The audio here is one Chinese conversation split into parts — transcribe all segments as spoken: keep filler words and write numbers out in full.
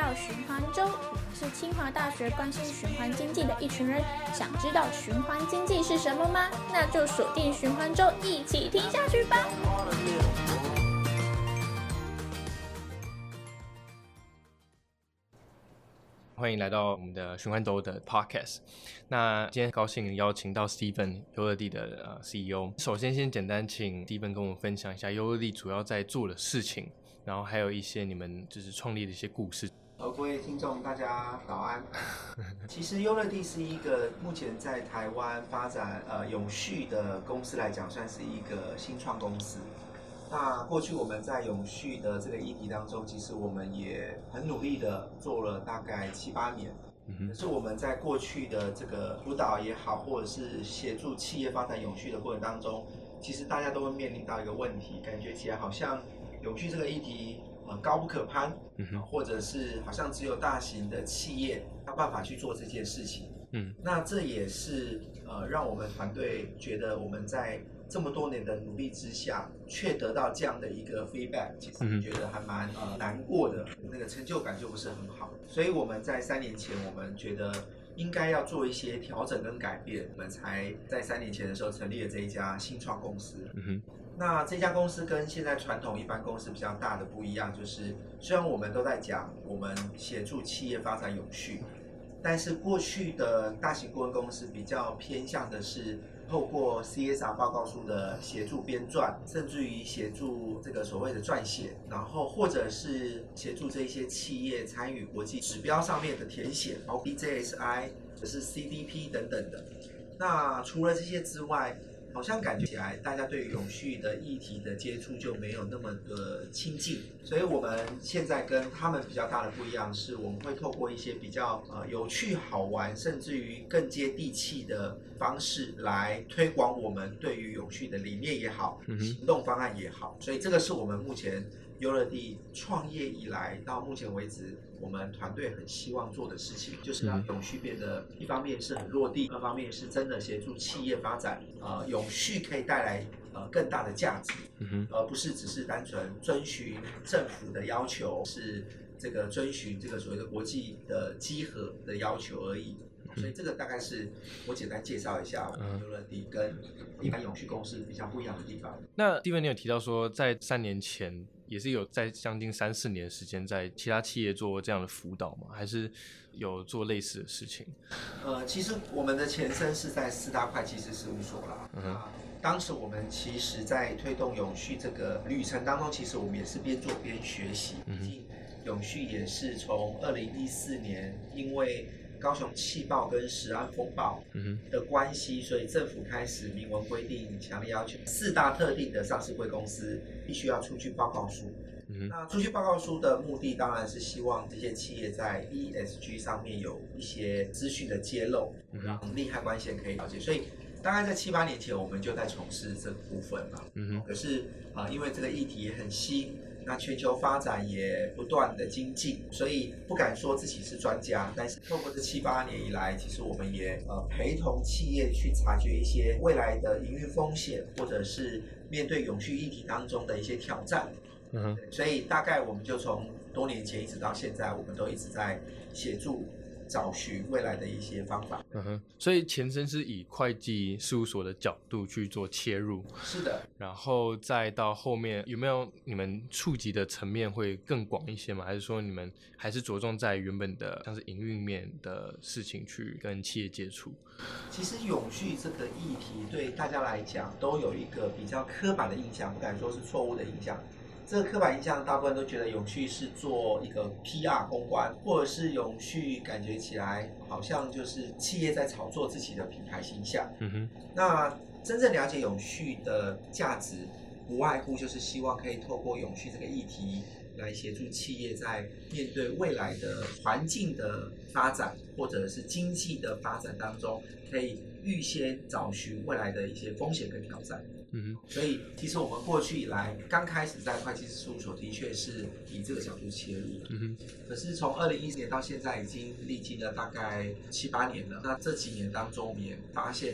到循环周，我们是清华大学关心循环经济的一群人。想知道循环经济是什么吗？那就锁定循环周，一起听下去吧。 欢迎来到我们的循环周的 podcast。那今天高兴邀请到 Steven 优乐地的、呃、C E O。首先先简单请 Steven 跟我们分享一下优乐地主要在做的事情，然后还有一些你们就是创立的一些故事。 呃，各位听众大家早安。其实优乐地是一个目前在台湾发展呃永续的公司来讲，算是一个新创公司。那过去我们在永续的这个议题当中，其实我们也很努力的做了大概七八年。可是我们在过去的这个辅导也好，或者是协助企业发展永续的过程当中，其实大家都会面临到一个问题，感觉起来好像永续这个议题呃高不可攀，或者是好像只有大型的企业有办法去做这件事情。嗯，那这也是呃让我们团队觉得我们在这么多年的努力之下，却得到这样的一个 feedback， 其实觉得还蛮呃难过的，那个成就感就不是很好。所以我们在三年前，我们觉得应该要做一些调整跟改变，我们才在三年前的时候成立了这一家新创公司。嗯、那这家公司跟现在传统一般公司比较大的不一样，就是虽然我们都在讲我们协助企业发展永续，但是过去的大型顾问公司比较偏向的是透过 C S R 报告书的协助编撰，甚至于协助这个所谓的撰写，然后或者是协助这些企业参与国际指标上面的填写，包括 B J S I 或者是 C D P 等等的。那除了这些之外，好像感觉起来大家对于永续的议题的接触就没有那么的亲近，所以我们现在跟他们比较大的不一样是，我们会透过一些比较呃有趣好玩，甚至于更接地气的方式来推广我们对于永续的理念也好，行动方案也好。所以这个是我们目前优乐地创业以来到目前为止，我们团队很希望做的事情，就是让永续变得一方面是很落地，二方面是真的协助企业发展，呃，永续可以带来呃更大的价值，而不是只是单纯遵循政府的要求，是这个遵循这个所谓的国际的稽核的要求而已。所以这个大概是我简单介绍一下我们优乐地跟一般永续公司比较不一样的地方。 那 Steven 你有提到说，在三年前也是有在将近三四年的时间在其他企业做这样的辅导吗？还是有做类似的事情？ 呃，其实我们的前身是在四大会计师事务所啦。嗯、啊，当时我们其实在推动永续这个旅程当中，其实我们也是边做边学习。毕竟永续也是从二零一四年因为高雄气爆跟食安风暴的关系，所以政府开始明文规定，强烈要求四大特定的上市柜公司必须要出具报告书。那出具报告书的目的当然是希望这些企业在 E S G 上面有一些资讯的揭露，让利害关系人可以了解。所以大概在七八年前，我们就在从事这个部分了。嗯、可是啊、呃，因为这个议题也很新。那全球发展也不断的精进，所以不敢说自己是专家，但是透过这七八年以来，其实我们也呃陪同企业去察觉一些未来的营运风险，或者是面对永续议题当中的一些挑战。嗯，所以大概我们就从多年前一直到现在，我们都一直在协助找寻未来的一些方法。 嗯哼，所以前身是以会计事务所的角度去做切入。 是的。 然后再到后面，有没有你们触及的层面会更广一些吗？还是说你们还是着重在原本的像是营运面的事情去跟企业接触？ 其实永续这个议题对大家来讲都有一个比较刻板的印象，不敢说是错误的印象。这个刻板印象，大部分都觉得永续是做一个 P R 公关，或者是永续感觉起来好像就是企业在炒作自己的品牌形象。嗯哼。那真正了解永续的价值，无外乎就是希望可以透过永续这个议题，来协助企业在面对未来的环境的发展，或者是经济的发展当中，可以预先找寻未来的一些风险跟挑战。嗯，所以其实我们过去以来刚开始在会计师事务所的确是以这个角度切入的。嗯，可是从二零一四年到现在已经历经了大概七八年了。那这几年当中，我们也发现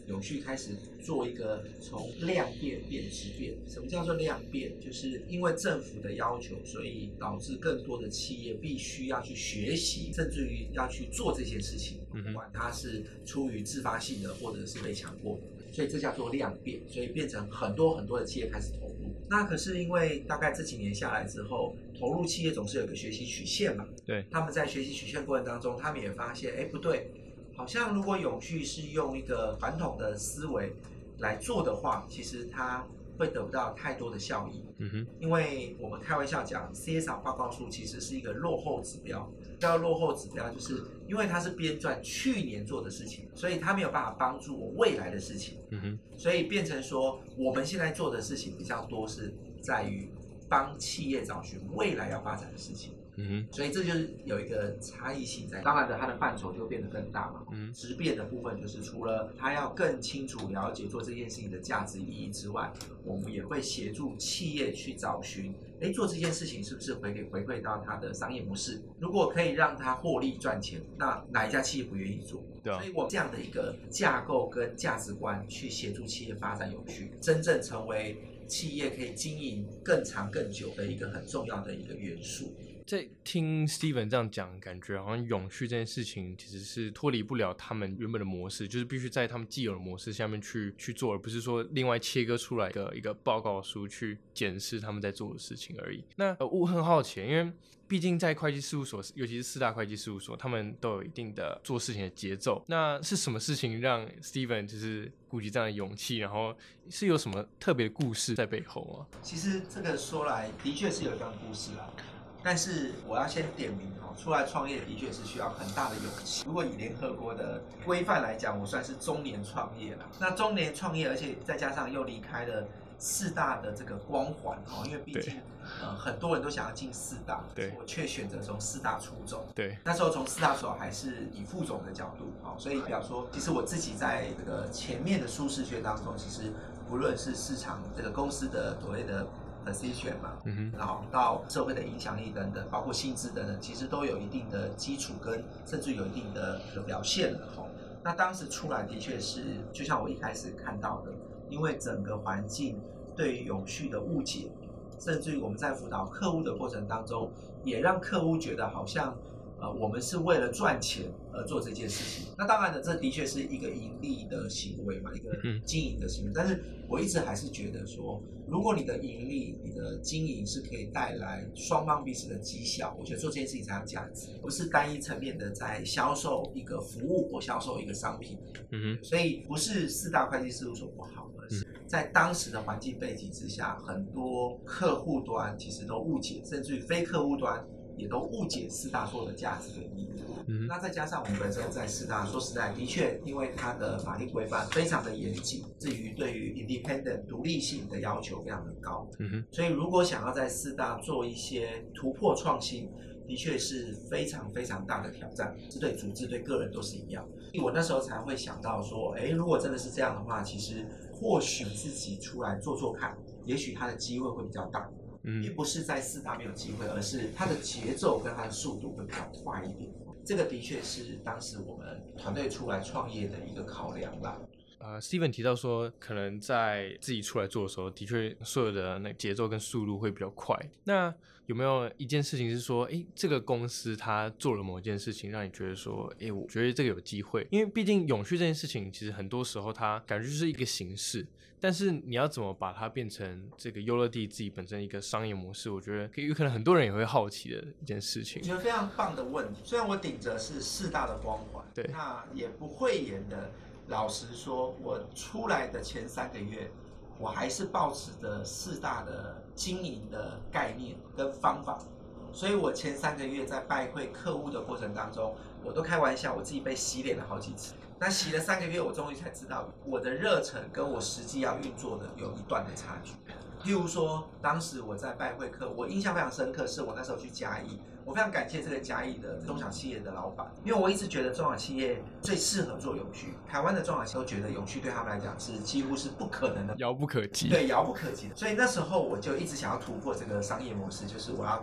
永续开始做一个从量变变质变。什么叫做量变？就是因为政府的要求，所以导致更多的企业必须要去学习，甚至于要去做这件事情，不管它是出于自发性的，或者是被强迫的。所以这叫做量变，所以变成很多很多的企业开始投入。那可是因为大概这几年下来之后，投入企业总是有一个学习曲线嘛。 对， 他们在学习曲线过程当中，他们也发现，哎，不对，好像如果永续是用一个传统的思维来做的话，其实它会得不到太多的效益。 嗯哼， 因为我们开玩笑讲 ，C S R 报告书其实是一个落后指标。叫落后指标，就是因为它是编撰去年做的事情，所以它没有办法帮助我未来的事情。 嗯哼， 所以变成说，我们现在做的事情比较多是在于帮企业找寻未来要发展的事情。 嗯哼， 所以这就是有一个差异性在，当然的，它的范畴就变得更大嘛。 嗯， 质变的部分就是除了它要更清楚了解做这件事情的价值意义之外，我们也会协助企业去找寻，哎，做这件事情是不是回给回馈到它的商业模式？如果可以让它获利赚钱，那哪一家企业不愿意做？ 对啊， 所以我们这样的一个架构跟价值观去协助企业发展永续，真正成为企业可以经营更长更久的一个很重要的一个元素。 在听 Steven 这样讲，感觉好像永续这件事情其实是脱离不了他们原本的模式，就是必须在他们既有的模式下面去去做，而不是说另外切割出来一个一个报告书去检视他们在做的事情而已。那、呃、我很好奇，因为毕竟在会计事务所，尤其是四大会计事务所，他们都有一定的做事情的节奏。那是什么事情让 Steven 就是鼓起这样的勇气，然后是有什么特别的故事在背后吗？ 其实这个说来的确是有一段故事啦。但是我要先点名哦，出来创业的确是需要很大的勇气。如果以联合国的规范来讲，我算是中年创业了。那中年创业，而且再加上又离开了四大的这个光环哦，因为毕竟呃很多人都想要进四大， 对， 我却选择从四大出走。 对， 那时候从四大走还是以副总的角度哦，所以比方说，其实我自己在这个前面的舒适圈当中，其实不论是市场这个公司的所谓的position 嘛，嗯、然后到社会的影响力等等，包括薪资等等，其实都有一定的基础跟甚至有一定的表现了哈。那当时出来的确是，就像我一开始看到的，因为整个环境对于永续的误解，甚至于我们在辅导客户的过程当中，也让客户觉得好像呃我们是为了赚钱而做这件事情。那当然的，这的确是一个盈利的行为嘛，一个经营的行为。但是我一直还是觉得说，如果你的盈利、你的经营是可以带来双方彼此的绩效，我觉得做这件事情才有价值，不是单一层面的在销售一个服务或销售一个商品。嗯哼，所以不是四大会计事务所不好，而是在当时的环境背景之下，很多客户端其实都误解，甚至于非客户端也都误解四大做的价值跟意义。嗯，那再加上我们本身在四大，说实在，的确因为它的法律规范非常的严谨，至于对于 independent 独立性的要求非常的高。嗯哼，所以如果想要在四大做一些突破创新，的确是非常非常大的挑战，是对组织对个人都是一样。我那时候才会想到说，哎，如果真的是这样的话，其实或许自己出来做做看，也许它的机会会比较大。嗯，并不是在四大没有机会，而是它的节奏跟它的速度会比较快一点。这个的确是当时我们团队出来创业的一个考量吧。 呃 Steven 提到说，可能在自己出来做的时候，的确所有的那个节奏跟速度会比较快。那有没有一件事情是说，哎，这个公司它做了某一件事情，让你觉得说，哎，我觉得这个有机会？因为毕竟永续这件事情，其实很多时候它感觉就是一个形式，但是你要怎么把它变成这个优乐地自己本身一个商业模式，我觉得有可能很多人也会好奇的一件事情。 我觉得非常棒的问题。虽然我顶着是四大的光环， 对， 那也不讳言的。老实说，我出来的前三个月，我还是抱持着四大的经营的概念跟方法，所以我前三个月在拜会客户的过程当中，我都开玩笑，我自己被洗脸了好几次。那洗了三个月，我终于才知道我的热忱跟我实际要运作的有一段的差距。譬如说，当时我在拜会客户，我印象非常深刻，是我那时候去嘉义，我非常感谢这个嘉义的中小企业的老板，因为我一直觉得中小企业最适合做永续，台湾的中小企业都觉得永续对他们来讲是几乎是不可能的， 遥不可及， 对，遥不可及的。所以那时候我就一直想要突破这个商业模式，就是我要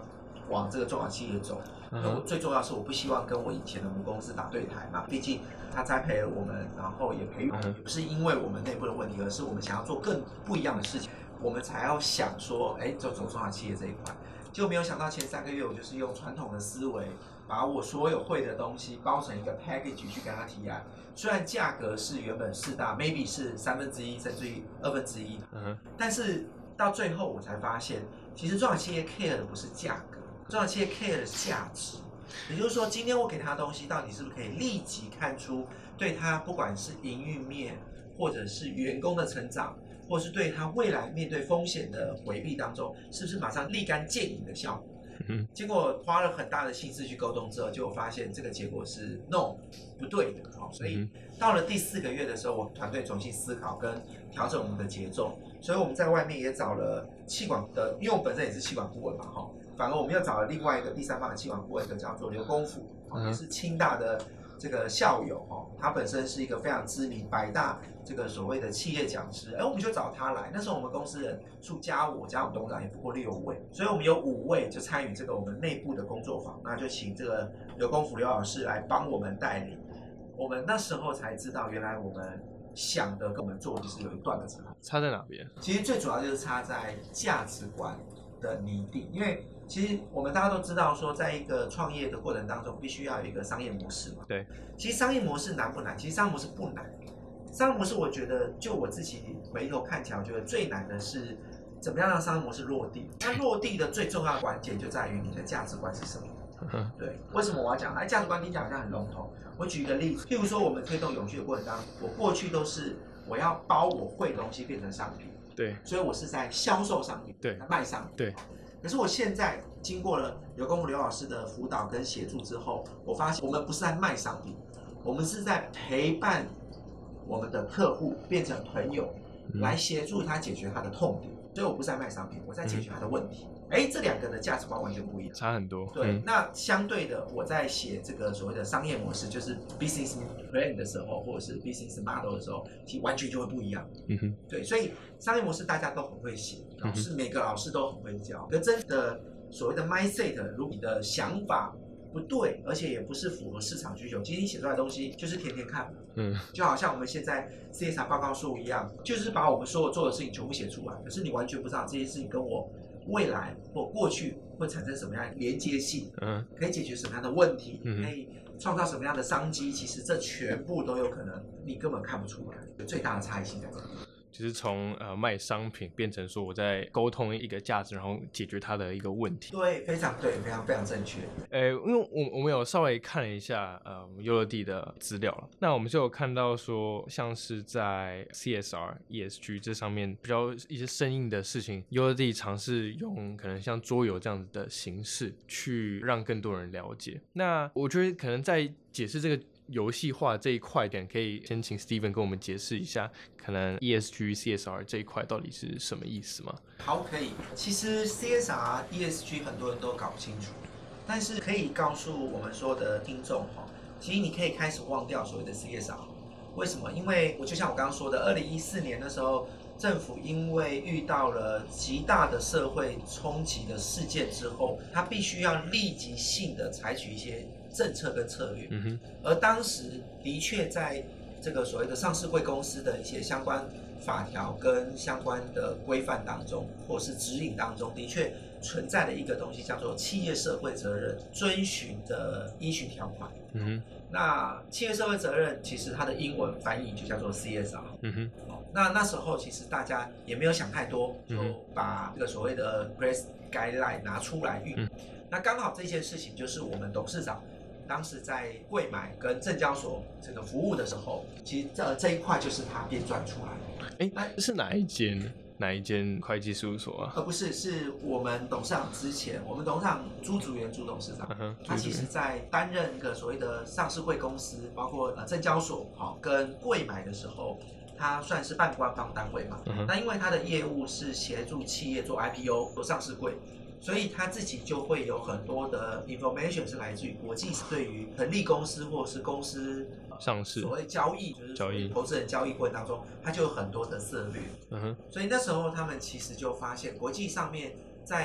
往这个中小企业走。因为我最重要的是，我不希望跟我以前的母公司打对台嘛，毕竟他栽培了我们，然后也培育我们，不是因为我们内部的问题，而是我们想要做更不一样的事情，我们才要想说，哎，走走中小企业这一块。结果没有想到前三个月，我就是用传统的思维，把我所有会的东西包成一个 package 去跟他提案。虽然价格是原本四大 maybe 是三分之一甚至于二分之一，嗯，但是到最后我才发现，其实中小企业 care 的不是价格，中小企业 care 的是价值。也就是说，今天我给他的东西，到底是不是可以立即看出对他不管是营运面，或者是员工的成长，或是对他未来面对风险的回避当中，是不是马上立竿见影的效果？嗯、结果花了很大的心思去沟通之后，就发现这个结果是 no 不对的。所以到了第四个月的时候，我团队重新思考跟调整我们的节奏，所以我们在外面也找了企管的，因为我本身也是企管顾问嘛，哈。反而我们又找了另外一个第三方的企管顾问，就叫做刘功夫，也是清大的这个校友哦，他本身是一个非常知名百大这个所谓的企业讲师，哎，我们就找他来。那时候我们公司人数加我加我们董事长也不过六位，所以我们有五位就参与这个我们内部的工作坊，那就请这个刘功夫刘老师来帮我们带领。我们那时候才知道，原来我们想的跟我们做的是有一段的差。 差在哪边？ 其实最主要就是差在价值观的拟定，因为其实我们大家都知道说，在一个创业的过程当中，必须要有一个商业模式嘛。 对。 其实商业模式难不难？其实商业模式不难。商业模式，我觉得就我自己回头看起来，我觉得最难的是怎么样让商业模式落地。那落地的最重要的关键就在于你的价值观是什么。对。为什么我要讲？哎，价值观听起来好像很笼统。我举一个例子，譬如说我们推动永续的过程当中，我过去都是我要包我会的东西变成商品。 对。 所以我是在销售商品， 对， 卖商品。 对。 可是我现在经过了刘功夫刘老师的辅导跟协助之后，我发现我们不是在卖商品，我们是在陪伴我们的客户变成朋友，嗯、来协助他解决他的痛点。所以我不是在卖商品，我在解决他的问题。哎、嗯，这两个的价值观完全不一样， 差很多。 对， 嗯、 那相对的，我在写这个所谓的商业模式，就是 business plan 的时候，或者是 business model 的时候，其实完全就会不一样。嗯哼，对，所以商业模式大家都很会写，老师、嗯、每个老师都很会教，可真的所谓的 mindset， 如果你的想法不对，而且也不是符合市场需求，其实你写出来的东西就是填填看，嗯，就好像我们现在 C S R 报告书一样，就是把我们所有做的事情全部写出来，可是你完全不知道这些事情跟我未来或过去会产生什么样的连接性，嗯，可以解决什么样的问题，嗯、可以创造什么样的商机，其实这全部都有可能你根本看不出来，最大的差异性在这里。 就是从呃卖商品变成说我在沟通一个价值，然后解决它的一个问题。 对，非常对，非常非常正确。 呃，因为我我们有稍微看了一下呃优乐地的资料了，那我们就有看到说，像是在 C S R、E S G 这上面比较一些生硬的事情，优乐地尝试用可能像桌游这样子的形式去让更多人了解。那我觉得可能在解释这个游戏化这一块点，可以先请 Steven 跟我们解释一下，可能 E S G、C S R 这一块到底是什么意思吗？ 好，可以。其实 C S R、E S G 很多人都搞不清楚，但是可以告诉我们所有的听众哈，其实你可以开始忘掉所谓的 C S R。为什么？因为我就像我刚刚说的，二零一四年的时候，政府因为遇到了极大的社会冲击的事件之后，它必须要立即性的采取一些政策跟策略，嗯、而当时的确在这个所谓的上市柜公司的一些相关法条跟相关的规范当中，或是指引当中，的确存在的一个东西叫做企业社会责任遵循的依循条款。嗯、那企业社会责任其实它的英文翻译就叫做 C S R。嗯、那那时候其实大家也没有想太多，就把这个所谓的 Grace Guideline 拿出来运。嗯、那刚好这件事情就是我们董事长当时在柜买跟证交所这个服务的时候，其实这这一块就是他编撰出来的。 哎，这是哪一间哪一间会计事务所啊？ 而不是，是我们董事长之前，我们董事长朱竹元朱董事长，嗯、他其实在担任一个所谓的上市柜公司，包括呃证交所好、哦、跟柜买的时候，他算是半官方单位嘛。嗯、那因为他的业务是协助企业做 I P O 做上市柜。所以他自己就会有很多的 information 是来自于国际，对于成立公司或是公司上市， 所谓交易，就是所谓投资人交易过程当中，他就有很多的策略。嗯哼。所以那时候他们其实就发现，国际上面在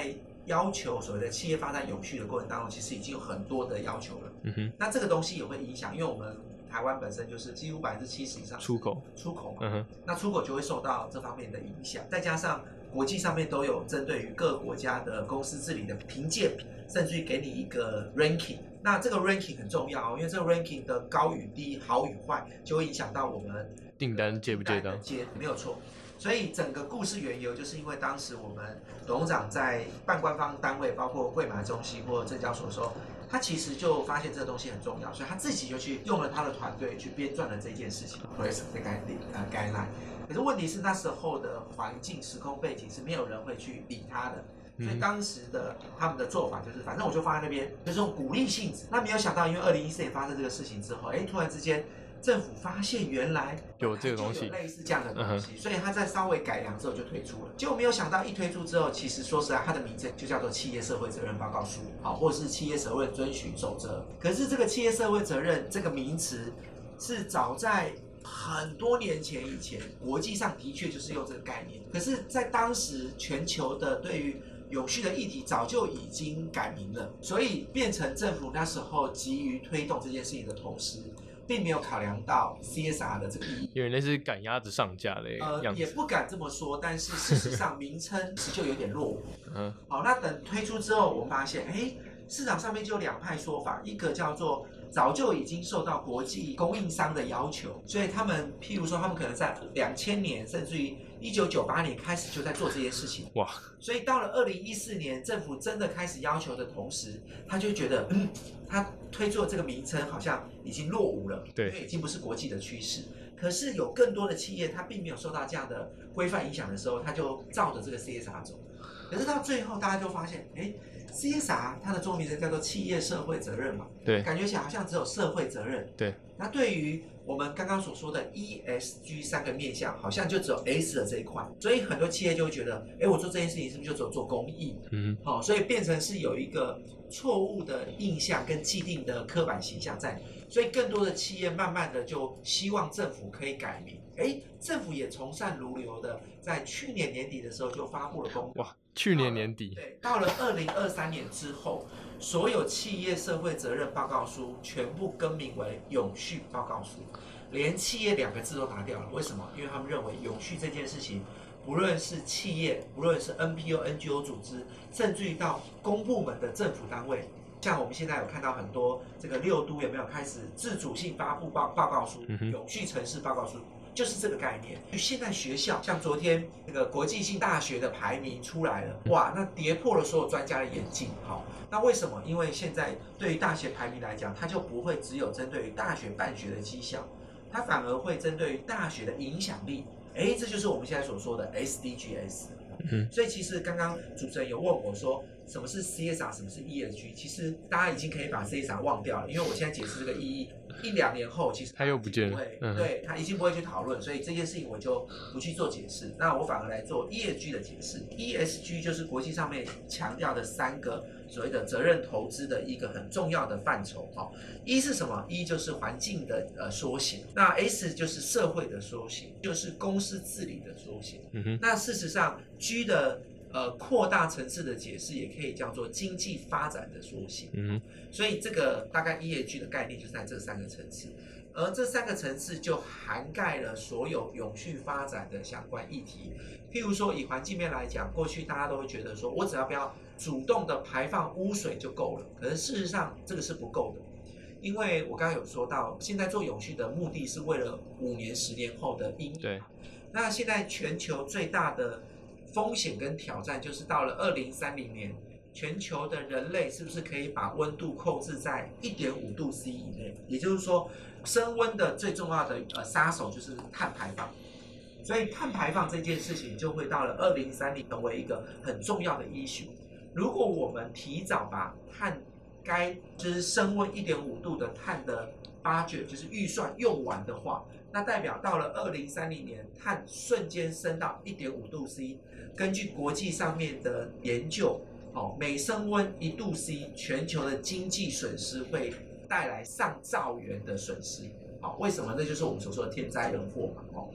要求所谓的企业发展永续的过程当中，其实已经有很多的要求了。 嗯哼， 那这个东西也会影响，因为我们台湾本身就是几乎百分之七十以上出口， 出口嘛， 嗯哼， 那出口就会受到这方面的影响，再加上国际上面都有针对于各国家的公司治理的评鉴，甚至于给你一个 ranking。那这个 ranking 很重要，因为这个 ranking 的高与低、好与坏，就会影响到我们订单接不接到？ 接，没有错。所以整个故事缘由，就是因为当时我们董事长在办官方单位，包括柜买中心或证交所的时候，他其实就发现这个东西很重要，所以他自己就去用了他的团队去编撰了这件事情 ，P R I S 的概呃 guideline。可是问题是那时候的环境、时空背景是没有人会去理他的。所以当时的他们的做法就是，反正我就放在那边，就是用鼓励性质。那没有想到，因为二零一四年发生这个事情之后，哎，突然之间政府发现原来有这个东西， 有类似这样的东西，所以他在稍微改良之后就推出了。结果没有想到，一推出之后，其实说实在，它的名称就叫做企业社会责任报告书，好，或者是企业社会遵循守则。可是这个企业社会责任这个名词，是早在很多年前以前，国际上的确就是用这个概念。可是，在当时全球的对于永续的议题早就已经改名了，所以变成政府那时候急于推动这件事情的同时，并没有考量到 C S R 的这个意义， 有点类似赶鸭子上架的样子。 呃，也不敢这么说，但是事实上名称其实就有点落伍。 嗯， 好，那等推出之后，我们发现，哎，市场上面就有两派说法，一个叫做早就已经受到国际供应商的要求，所以他们譬如说，他们可能在两千年甚至于一九九八年开始就在做这件事情。 哇！ 所以到了二零一四年，政府真的开始要求的同时，他就觉得，嗯，他推出的这个名称好像已经落伍了， 对， 因为已经不是国际的趋势。可是有更多的企业，它并没有受到这样的规范影响的时候，它就照着这个 C S R 走。可是到最后，大家就发现，哎 ，C S R 它的中文名称叫做企业社会责任嘛， 对， 感觉起来好像只有社会责任。 对， 那对于我们刚刚所说的 E S G 三个面向，好像就只有 S 的这一块，所以很多企业就会觉得，哎，我做这件事情是不是就只有做公益？ 嗯， 好、哦，所以变成是有一个错误的印象跟既定的刻板形象在，所以更多的企业慢慢的就希望政府可以改名。哎，政府也从善如流的，在去年年底的时候就发布了公告。 哇，去年年底， 对，到了二零二三年之后，所有企业社会责任报告书全部更名为永续报告书，连企业两个字都拿掉了。为什么？因为他们认为永续这件事情，不论是企业，不论是 N P O、N G O 组织，甚至于到公部门的政府单位，像我们现在有看到很多这个六都有没有开始自主性发布报报告书、 嗯、 永续城市报告书。就是这个概念。现在学校像昨天那个国际性大学的排名出来了，哇，那跌破了所有专家的眼镜。好，那为什么？因为现在对于大学排名来讲，它就不会只有针对于大学办学的绩效，它反而会针对于大学的影响力。哎，这就是我们现在所说的 S D G S。嗯，所以其实刚刚主持人有问我说，什么是 C S R， 什么是 E S G？ 其实大家已经可以把 C S R 忘掉了，因为我现在解释这个意义。一两年后，其实他又不见了， 嗯、对他已经不会去讨论，所以这件事情我就不去做解释。那我反而来做 E S G 的解释。E S G 就是国际上面强调的三个所谓的责任投资的一个很重要的范畴。哦，一是什么？一就是环境的呃缩写，那 S 就是社会的缩写，就是公司治理的缩写。嗯哼，那事实上 G 的呃，扩大层次的解释也可以叫做经济发展的缩写。嗯，所以这个大概 E S G 的概念就是在这三个层次，而这三个层次就涵盖了所有永续发展的相关议题。譬如说，以环境面来讲，过去大家都会觉得说，我只要不要主动的排放污水就够了。可是事实上，这个是不够的，因为我刚刚有说到，现在做永续的目的是为了五年、十年后的因应。对，那现在全球最大的风险跟挑战就是到了二零三零年，全球的人类是不是可以把温度控制在 一点五度 C 以内？也就是说，升温的最重要的呃杀手就是碳排放。所以碳排放这件事情就会到了二零三零成为一个很重要的 issue。如果我们提早把碳该就是升温 一点五度的碳的budget就是预算用完的话，那代表到了二零三零年，碳瞬间升到 一点五度 C。根据国际上面的研究，哦，每升温一度 C， 全球的经济损失会带来上兆元的损失。好，为什么？那就是我们所说的天灾人祸嘛。哦，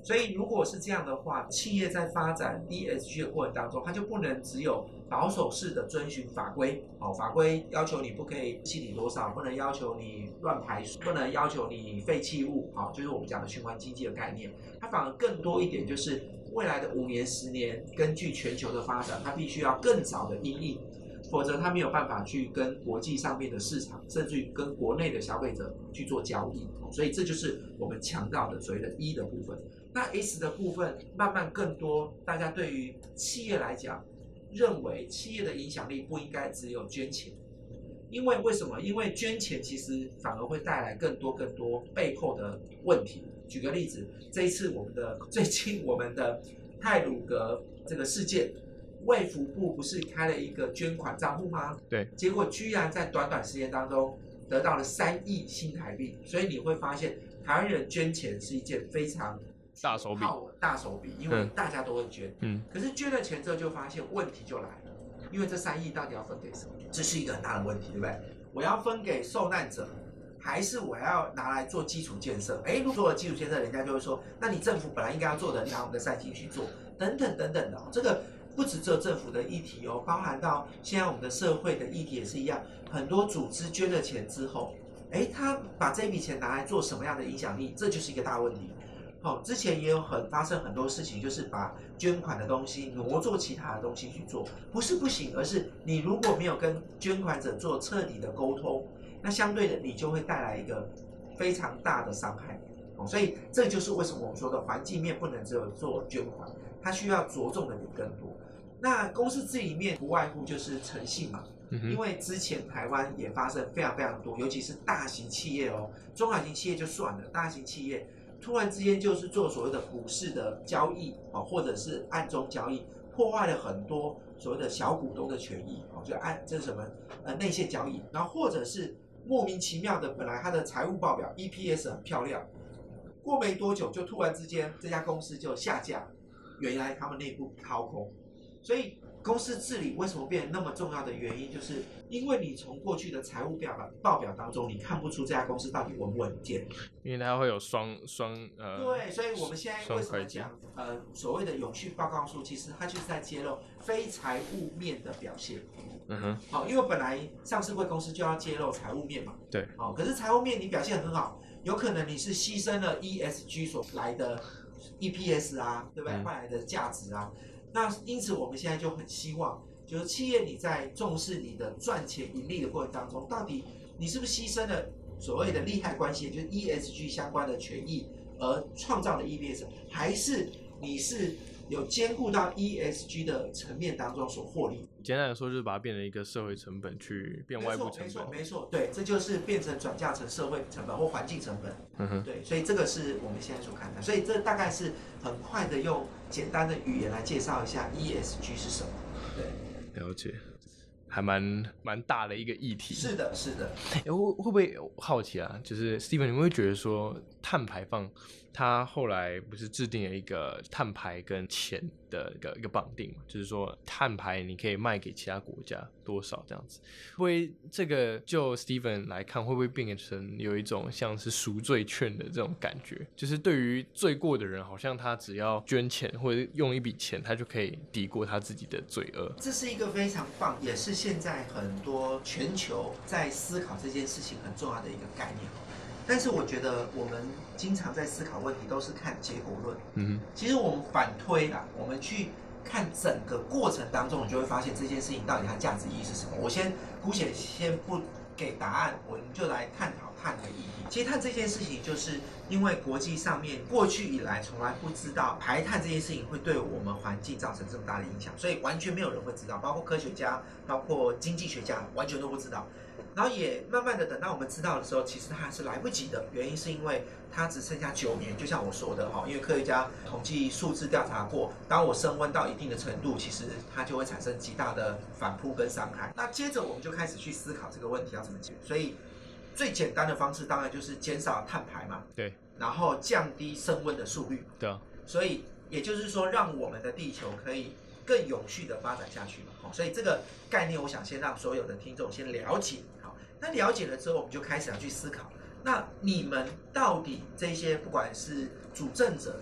所以如果是这样的话，企业在发展 E S G 的过程当中，它就不能只有保守式的遵循法规，好，法规要求你不可以气体多少，不能要求你乱排水，不能要求你废弃物，好，就是我们讲的循环经济的概念。它反而更多一点，就是未来的五年、十年，根据全球的发展，它必须要更早的因应，否则它没有办法去跟国际上面的市场，甚至于跟国内的消费者去做交易。所以这就是我们强调的所谓的 E 的部分。那 S 的部分慢慢更多，大家对于企业来讲，认为企业的影响力不应该只有捐钱，因为为什么？因为捐钱其实反而会带来更多更多背后的问题。举个例子，这一次我们的最近我们的太鲁阁这个事件，卫福部不是开了一个捐款账户吗？ 对， 结果居然在短短时间当中得到了三亿新台币，所以你会发现台湾人捐钱是一件非常大手笔， 大手笔，因为大家都会捐。 嗯， 可是捐了钱之后就发现问题就来了，因为这三亿到底要分给谁？这是一个很大的问题，对不对？我要分给受难者，还是我要拿来做基础建设？哎，如果做了基础建设，人家就会说，那你政府本来应该要做的，拿我们的善心去做，等等等等的、哦。这个不只只有政府的议题哦，包含到现在我们的社会的议题也是一样。很多组织捐了钱之后，哎，他把这笔钱拿来做什么样的影响力？这就是一个大问题。好、哦，之前也有很发生很多事情，就是把捐款的东西挪做其他的东西去做，不是不行，而是你如果没有跟捐款者做彻底的沟通，那相对的你就会带来一个非常大的伤害。哦，所以这就是为什么我们说的环境面不能只有做捐款，它需要着重的点更多。那公司治理面不外乎就是诚信嘛。因为之前台湾也发生非常非常多，尤其是大型企业哦，中小型企业就算了，大型企业突然之间就是做所谓的股市的交易，或者是暗中交易，破坏了很多所谓的小股东的权益，就按这是什么呃内线交易，然后或者是莫名其妙的，本来它的财务报表 E P S 很漂亮，过没多久就突然之间这家公司就下架，原来他们内部掏空，所以公司治理为什么变得那么重要的原因，就是因为你从过去的财务表报表当中，你看不出这家公司到底稳不稳健， 因为它会有双双呃对，所以我们现在为什么讲呃所谓的永续报告书，其实它就是在揭露非财务面的表现。嗯哼，好，因为本来上市柜公司就要揭露财务面嘛， 对， 好，可是财务面你表现很好，有可能你是牺牲了 E S G 所来的 E P S 啊，对不对？换来的价值啊。那因此我们现在就很希望，就是企业你在重视你的赚钱盈利的过程当中，到底你是不是牺牲了所谓的利害关系，就是 E S G 相关的权益而创造的 E P S， 还是你是有兼顾到 E S G 的层面当中所获利？ 简单来说，就是把它变成一个社会成本去变外部成本。 没错，没错，对，这就是变成转嫁成社会成本或环境成本。 嗯哼， 对，所以这个是我们现在所看的。所以这大概是很快的用简单的语言来介绍一下 E S G 是什么。对， 了解。还蛮蛮大的一个议题。 是的，是的。 哎，会会不会好奇啊？就是 Steven， 你们会觉得说碳排放，它后来不是制定了一个碳排跟钱的一个一个绑定嘛？就是说碳排你可以卖给其他国家多少这样子。会不会这个就 Steven 来看，会不会变成有一种像是赎罪券的这种感觉？就是对于罪过的人，好像他只要捐钱或者用一笔钱，他就可以抵过他自己的罪恶。 这是一个非常棒，也是现在很多全球在思考这件事情很重要的一个概念。但是我觉得我们经常在思考问题都是看结果论。嗯，其实我们反推啦，我们去看整个过程当中，你就会发现这件事情到底它价值意义是什么。我先姑且先不给答案，我们就来探讨碳的意义。其实碳这件事情，就是因为国际上面过去以来从来不知道排碳这件事情会对我们环境造成这么大的影响，所以完全没有人会知道，包括科学家、包括经济学家，完全都不知道。然后也慢慢的等到我们知道的时候，其实它还是来不及的。原因是因为它只剩下九年，就像我说的哈，因为科学家统计数字调查过，当我升温到一定的程度，其实它就会产生极大的反扑跟伤害。那接着我们就开始去思考这个问题要怎么解决。所以最简单的方式当然就是减少碳排嘛， 对， 然后降低升温的速率， 对啊。 所以也就是说，让我们的地球可以更永续的发展下去嘛。所以这个概念，我想先让所有的听众先了解。那了解了之后，我们就开始要去思考，那你们到底这些不管是主政者，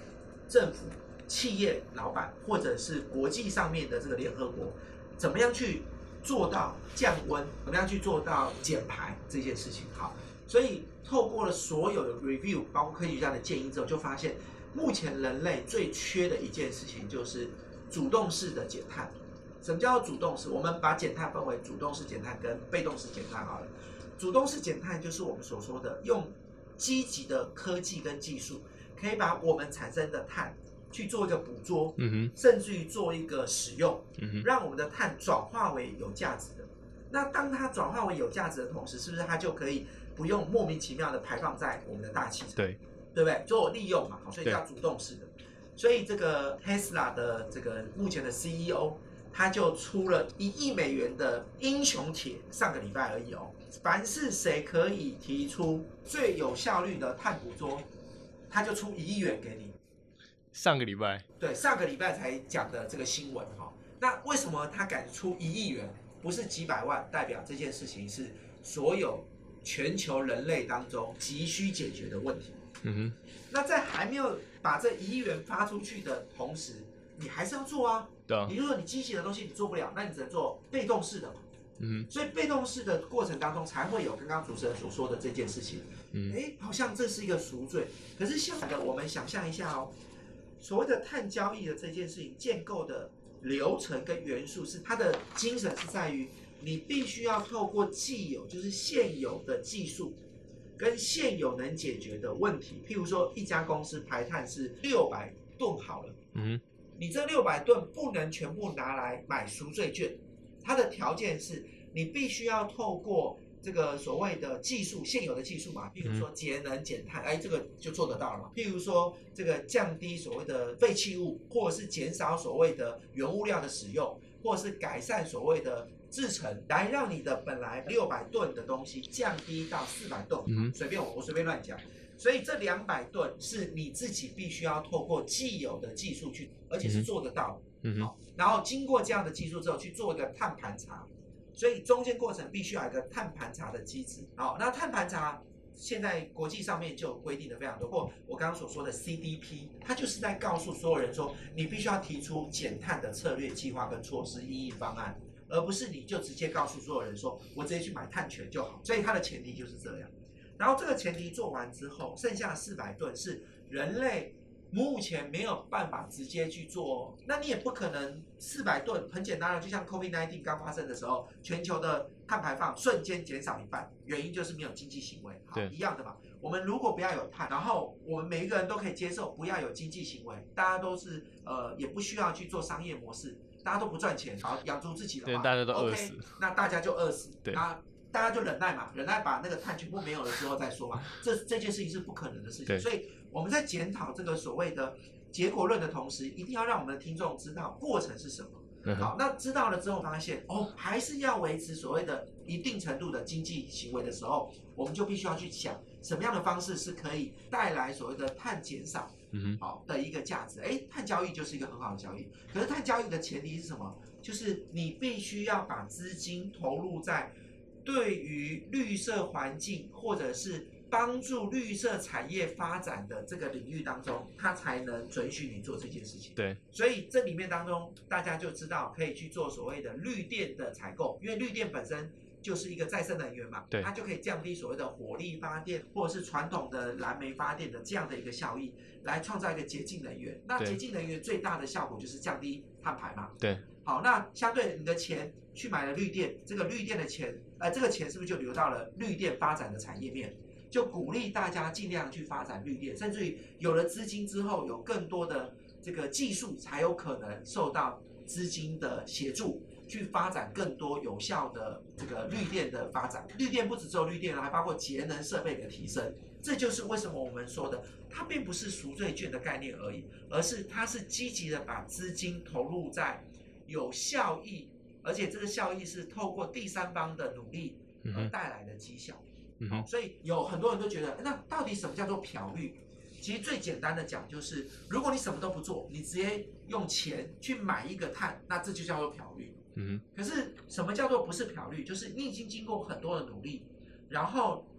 政府、企业老板，或者是国际上面的这个联合国，怎么样去做到降温，怎么样去做到减排这件事情。好，所以透过了所有的 review， 包括科学家的建议之后，就发现目前人类最缺的一件事情就是主动式的减碳。什么叫主动式？我们把减碳分为主动式减碳跟被动式减碳好了。主动式减碳就是我们所说的用积极的科技跟技术，可以把我们产生的碳去做一个捕捉， 嗯哼， 甚至于做一个使用， 嗯哼， 让我们的碳转化为有价值的。那当它转化为有价值的同时，是不是它就可以不用莫名其妙的排放在我们的大气层？ 对， 对不对？做利用嘛，所以叫主动式的。所以这个 Tesla 的这个目前的 C E O， 他就出了一亿美元的英雄帖，上个礼拜而已哦。凡是谁可以提出最有效率的碳捕捉，他就出一亿元给你。 上个礼拜， 对，上个礼拜才讲的这个新闻哈。那为什么他敢出一亿元，不是几百万？代表这件事情是所有全球人类当中急需解决的问题。 嗯哼， 那在还没有把这一亿元发出去的同时，你还是要做啊。 对啊， 你如果你机器的东西你做不了，那你只能做被动式的嘛。 嗯所以被动式的过程当中才会有刚刚主持人所说的这件事情。 嗯， 哎，好像这是一个赎罪。可是相反的，我们想象一下哦，所谓的碳交易的这件事情建构的流程跟元素，是它的精神是在于你必须要透过既有，就是现有的技术跟现有能解决的问题。譬如说，一家公司排碳是六百吨好了， 嗯你这六百吨不能全部拿来买赎罪券，它的条件是你必须要透过这个所谓的技术，现有的技术嘛，譬如说节能减碳，哎，这个就做得到了嘛。譬如说这个降低所谓的废弃物，或者是减少所谓的原物料的使用，或者是改善所谓的制程，来让你的本来六百吨的东西降低到四百吨。 嗯， 随便我我随便乱讲。所以这两百吨是你自己必须要透过既有的技术去，而且是做得到的。 嗯哼， 然后经过这样的技术之后去做一个碳盘查，所以中间过程必须要有一个碳盘查的机制。好，那碳盘查现在国际上面就有规定的非常多，或我刚刚所说的 C D P， 它就是在告诉所有人说，你必须要提出减碳的策略计划跟措施意义方案，而不是你就直接告诉所有人说，我直接去买碳权就好。所以它的前提就是这样。然后这个前提做完之后，剩下四百吨是人类目前没有办法直接去做，那你也不可能四百吨，很简单的，就像 COVID 十九 刚发生的时候，全球的碳排放瞬间减少一半，原因就是没有经济行为，好，一样的嘛。我们如果不要有碳，然后我们每一个人都可以接受不要有经济行为，大家都是呃也不需要去做商业模式，大家都不赚钱，然后养足自己的话， 对，大家都饿死， OK， 那大家就饿死， 对， 那大家就忍耐嘛，忍耐把那个碳全部没有了之后再说嘛，这这件事情是不可能的事情，所以我们在检讨这个所谓的结果论的同时，一定要让我们的听众知道过程是什么。 嗯、 好，那知道了之后发现，哦，还是要维持所谓的一定程度的经济行为的时候，我们就必须要去想什么样的方式是可以带来所谓的碳减少， 嗯好的一个价值。哎，碳交易就是一个很好的交易，可是碳交易的前提是什么？就是你必须要把资金投入在对于绿色环境或者是帮助绿色产业发展的这个领域当中，它才能准许你做这件事情。 对， 所以这里面当中，大家就知道可以去做所谓的绿电的采购，因为绿电本身就是一个再生能源嘛， 对， 它就可以降低所谓的火力发电或者是传统的燃煤发电的这样的一个效益，来创造一个洁净能源。那洁净能源最大的效果就是降低碳排嘛。 对， 好，那相对你的钱去买了绿电，这个绿电的钱，呃，这个钱是不是就流到了绿电发展的产业面？就鼓励大家尽量去发展绿电，甚至于有了资金之后，有更多的这个技术才有可能受到资金的协助，去发展更多有效的这个绿电的发展。绿电不只只有绿电，还包括节能设备的提升。这就是为什么我们说的，它并不是赎罪券的概念而已，而是它是积极的把资金投入在有效益，而且这个效益是透过第三方的努力而带来的绩效。 嗯哼， 所以有很多人都觉得，那到底什么叫做漂绿？其实最简单的讲就是，如果你什么都不做，你直接用钱去买一个碳，那这就叫做漂绿。 嗯哼， 可是什么叫做不是漂绿？就是你已经经过很多的努力，然后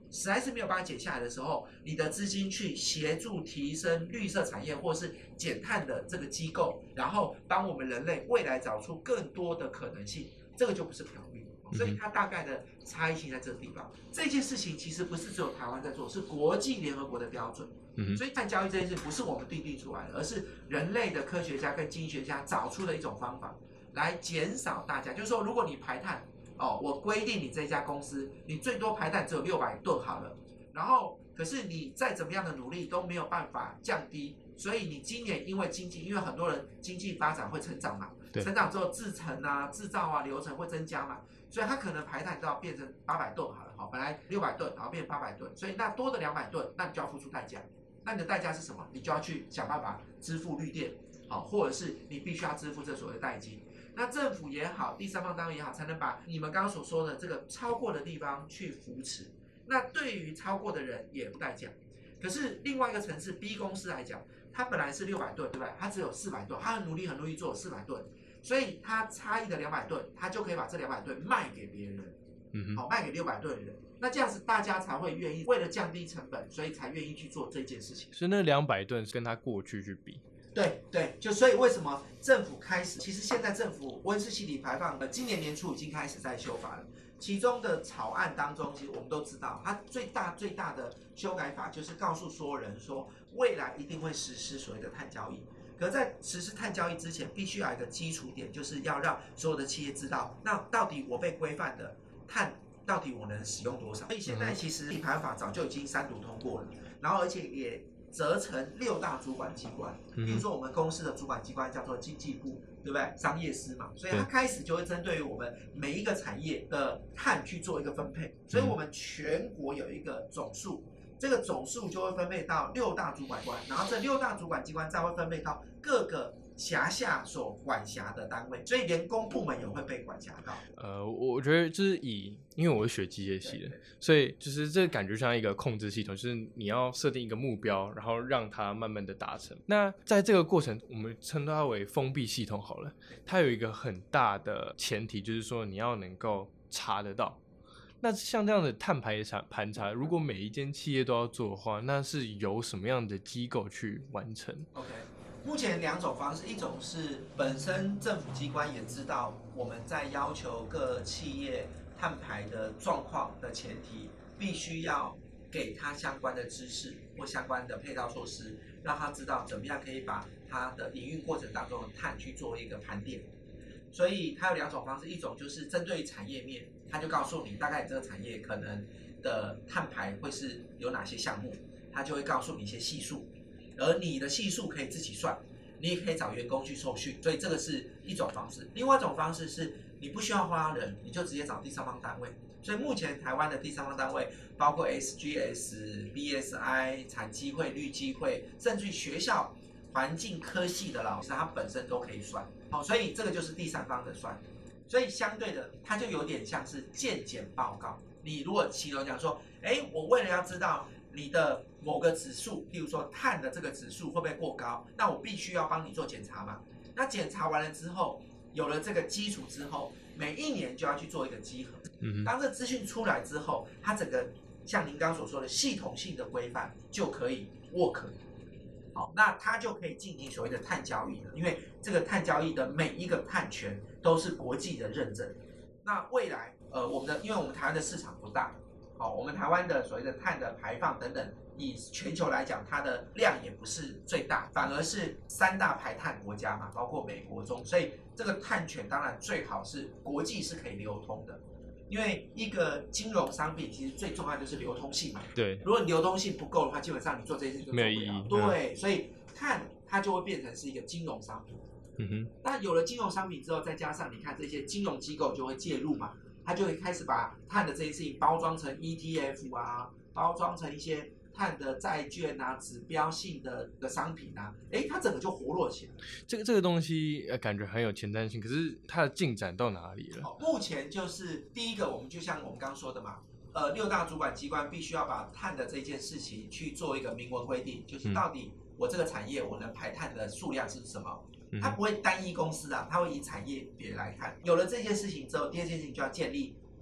实在是没有办法减下来的时候，你的资金去协助提升绿色产业或是减碳的这个机构，然后帮我们人类未来找出更多的可能性，这个就不是漂绿。所以它大概的差异性在这个地方。这件事情其实不是只有台湾在做，是国际联合国的标准。嗯、所以碳交易这件事不是我们定定出来的，而是人类的科学家跟经济学家找出的一种方法，来减少大家。就是说，如果你排碳，哦，我规定你这家公司，你最多排碳只有六百吨好了，然后可是你再怎么样的努力都没有办法降低。所以你今年因为经济，因为很多人经济发展会成长嘛，成长之后制程啊、制造啊、流程会增加嘛，所以它可能排碳都要变成八百吨好了，好，本来六百吨，然后变八百吨，所以那多的两百吨，那你就要付出代价。那你的代价是什么？你就要去想办法支付绿电，好，或者是你必须要支付这所谓的代金。那政府也好，第三方单位也好，才能把你们刚刚所说的这个超过的地方去扶持。那对于超过的人也不代价。可是另外一个层次 B 公司来讲，它本来是六百吨，对不对？它只有四百吨，它很努力很努力做四百吨，所以它差异的两百吨，它就可以把这两百吨卖给别人，嗯，好，卖给六百吨的人。那这样子大家才会愿意，为了降低成本，所以才愿意去做这件事情。 所以那两百吨是跟它过去去比。 对对，就所以为什么政府开始，其实现在政府温室气体排放，今年年初已经开始在修法了。其中的草案当中，其实我们都知道，它最大最大的修改法就是告诉所有人说，未来一定会实施所谓的碳交易。可在实施碳交易之前，必须要有一个基础点，就是要让所有的企业知道，那到底我被规范的碳到底我能使用多少。所以现在其实排放法早就已经三读通过了，然后而且也责成六大主管机关，比如说我们公司的主管机关叫做经济部，对不对？商业司嘛，所以它开始就会针对于我们每一个产业的碳去做一个分配，所以我们全国有一个总数，这个总数就会分配到六大主管机关，然后这六大主管机关再会分配到各个辖下所管辖的单位，所以连公部门也会被管辖到。 呃，我觉得就是以，因为我是学机械系的，所以就是这感觉像一个控制系统，就是你要设定一个目标，然后让它慢慢的达成。那在这个过程，我们称它为封闭系统好了。它有一个很大的前提，就是说你要能够查得到。那像这样的碳排查盘查，如果每一间企业都要做的话，那是由什么样的机构去完成 ？OK。目前两种方式，一种是本身政府机关也知道我们在要求各企业碳排的状况的前提，必须要给他相关的知识或相关的配套措施，让他知道怎么样可以把他的营运过程当中的碳去做一个盘点。所以它有两种方式，一种就是针对产业面，他就告诉你大概你这个产业可能的碳排会是有哪些项目，他就会告诉你一些系数。而你的系数可以自己算，你也可以找员工去受训，所以这个是一种方式。另外一种方式是你不需要花人，你就直接找第三方单位。所以目前台湾的第三方单位包括 S G S、B S I、产机会、绿机会，甚至于学校环境科系的老师，他本身都可以算。好，所以这个就是第三方的算。所以相对的，它就有点像是健检报告。你如果形容讲说，哎，我为了要知道你的某个指数，譬如说碳的这个指数会不会过高，那我必须要帮你做检查嘛。那检查完了之后，有了这个基础之后，每一年就要去做一个稽核。嗯，当这资讯出来之后，它整个像您刚刚所说的系统性的规范就可以 work。好，那它就可以进行所谓的碳交易了，因为这个碳交易的每一个碳权都是国际的认证。那未来，呃，我们的因为我们台湾的市场不大。好，我们台湾的所谓的碳的排放等等，以全球来讲，它的量也不是最大，反而是三大排碳国家嘛，包括美国中，所以这个碳权当然最好是国际是可以流通的，因为一个金融商品其实最重要就是流通性嘛。 对， 如果你流通性不够的话，基本上你做这些事就做不了。没有意义。对，所以碳它就会变成是一个金融商品。嗯哼。那有了金融商品之后，再加上你看这些金融机构就会介入嘛。他就会开始把碳的这些事情包装成 E T F 啊，包装成一些碳的债券啊、指标性的的商品啊，哎，它整个就活络起来。 这个这个东西呃，感觉很有前瞻性，可是它的进展到哪里了？ 哦，目前就是第一个，我们就像我们刚刚说的嘛，呃，六大主管机关必须要把碳的这件事情去做一个明文规定，就是到底我这个产业我能排碳的数量是什么。它不会单一公司啊，它会以产业别来看。有了这件事情之后，第二件事情就要建立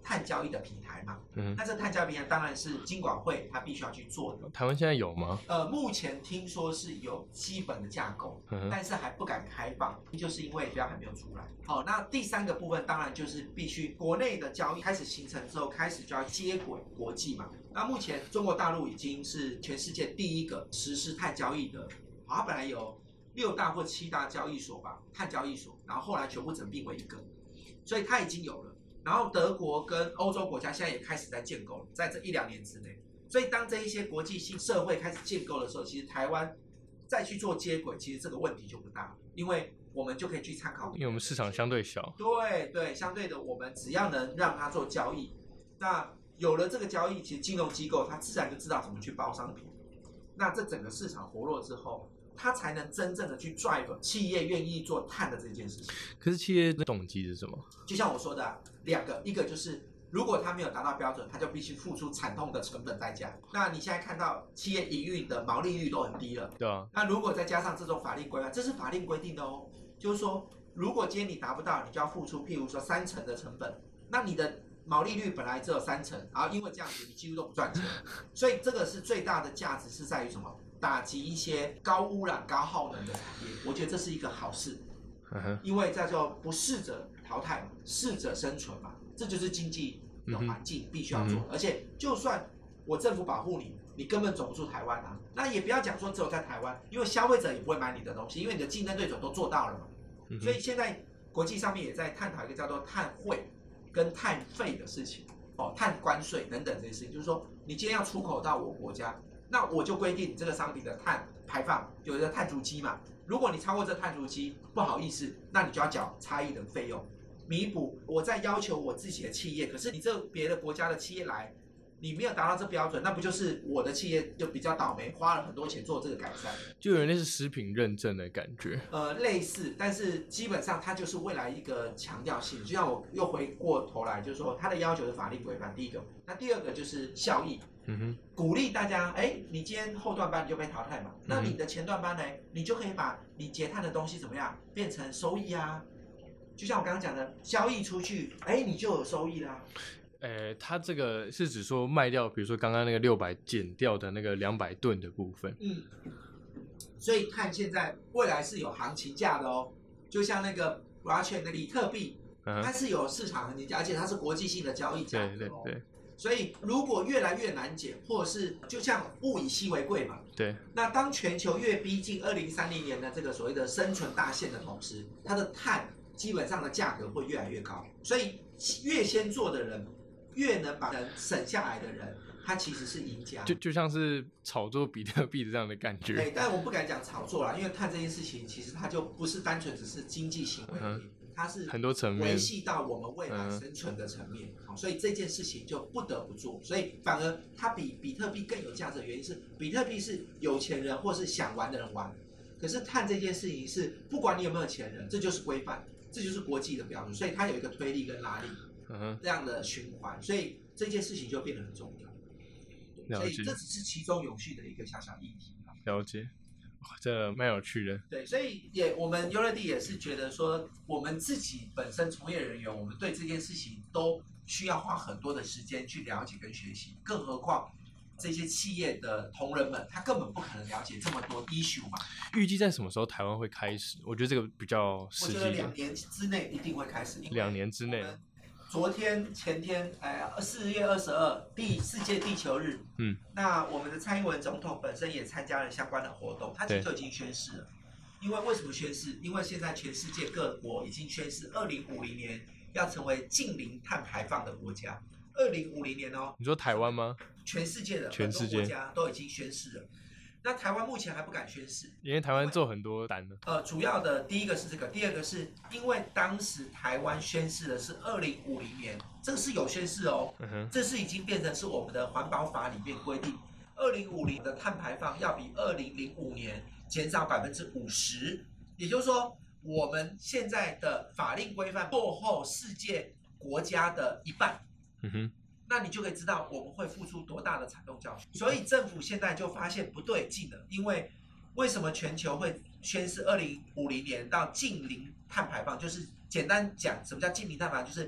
碳交易的平台嘛。 嗯， 那这碳交易平台当然是金管会它必须要去做的。 台湾现在有吗？ 呃，目前听说是有基本的架构， 嗯， 但是还不敢开放，就是因为标还没有出来。好、哦，那第三个部分当然就是必须国内的交易开始形成之后，开始就要接轨国际嘛。那目前中国大陆已经是全世界第一个实施碳交易的，好，它本来有六大或七大交易所吧，碳交易所，然后后来全部整并为一个，所以它已经有了。然后德国跟欧洲国家现在也开始在建构了，在这一两年之内。所以当这一些国际性社会开始建构的时候，其实台湾再去做接轨，其实这个问题就不大，因为我们就可以去参考， 因为我们市场相对小。 对对，相对的，我们只要能让它做交易，那有了这个交易，其实金融机构它自然就知道怎么去包商品。那这整个市场活络之后，它才能真正的去 drive 企业愿意做碳的这件事情。 可是企业的动机是什么？ 就像我说的、啊，两个，一个就是如果它没有达到标准，它就必须付出惨痛的成本代价。那你现在看到企业营运的毛利率都很低了， 对啊。 那如果再加上这种法令规范，这是法令规定的哦，就是说，如果今天你达不到，你就要付出，譬如说三成的成本，那你的毛利率本来只有三成，然后因为这样子，你几乎都不赚钱。所以这个是最大的价值是在于什么？打击一些高污染、高耗能的产业，我觉得这是一个好事， 嗯、 因为叫做不适者淘汰嘛，适者生存嘛，这就是经济的环境必须要做的、嗯。而且就算我政府保护你，你根本走不出台湾啊。那也不要讲说只有在台湾，因为消费者也不会买你的东西，因为你的竞争对手都做到了嘛。嗯、所以现在国际上面也在探讨一个叫做碳汇跟碳费的事情，哦，碳关税等等这些事情，就是说你今天要出口到我国家。那我就规定你这个商品的碳排放有一个碳足迹嘛，如果你超过这碳足迹，不好意思，那你就要缴差异的费用，弥补我在要求我自己的企业，可是你这别的国家的企业来，你没有达到这标准，那不就是我的企业就比较倒霉，花了很多钱做这个改善， 就有点类似食品认证的感觉。 呃，类似，但是基本上它就是未来一个强调性，就像我又回过头来，就是说它的要求的法律规范，第一个，那第二个就是效益。 嗯哼， 鼓励大家，哎，你今天后段班你就被淘汰嘛，那你的前段班呢，你就可以把你结碳的东西怎么样变成收益啊？就像我刚刚讲的，交易出去，哎，你就有收益啦。 呃，它这个是指说卖掉，比如说刚刚那个六百减掉的那个两百吨的部分。 嗯，所以碳现在未来是有行情价的哦，就像那个 blockchain 的比特币，嗯、它是有市场行情价，而且它是国际性的交易价格哦。对对对。所以，如果越来越难减，或者是就像物以稀为贵嘛， 对。那当全球越逼近二零三零年的这个所谓的生存大限的同时，它的碳基本上的价格会越来越高。所以，越先做的人，越能把人省下来的人，他其实是赢家。 就就像是炒作比特币的这样的感觉。 对，但我不敢讲炒作啦，因为碳这件事情，其实它就不是单纯只是经济行为。嗯，它是很多层面维系到我们未来生存的层面，好、嗯，所以这件事情就不得不做。所以反而它比比特币更有价值的原因是，比特币是有钱人或是想玩的人玩，可是碳这件事情是不管你有没有钱人，这就是规范，这就是国际的标准，所以它有一个推力跟拉力，嗯，这样的循环，所以这件事情就变得很重要。所以这只是其中永续的一个小小议题。 了解。这蛮有趣的， 对，所以也我们优乐地也是觉得说，我们自己本身从业人员，我们对这件事情都需要花很多的时间去了解跟学习，更何况这些企业的同仁们，他根本不可能了解这么多 issue 嘛。 预计在什么时候台湾会开始？我觉得这个比较实际的。 我觉得两年之内一定会开始。 两年之内。 昨天、前天，哎，四月二十二，第四届地球日。嗯，那我们的蔡英文总统本身也参加了相关的活动，他其实就已经宣誓了。因为为什么宣誓？因为现在全世界各国已经宣誓，二零五零年要成为净零碳排放的国家。二零五零年哦。 你说台湾吗？ 全世界的全世界国家都已经宣誓了。那台湾目前还不敢宣誓， 因为台湾做很多单呢。 呃，主要的第一个是这个，第二个是因为当时台湾宣誓的是二零五零年，这个是有宣誓哦，嗯、这是已经变成是我们的环保法里面规定，二零五零的碳排放要比二零零五年减少百分之五十，也就是说，我们现在的法令规范落后世界国家的一半。嗯哼。那你就可以知道我们会付出多大的惨痛教训。所以政府现在就发现不对劲了，因为为什么全球会宣示二零五零年到净零碳排放？就是简单讲，什么叫净零碳排放？就是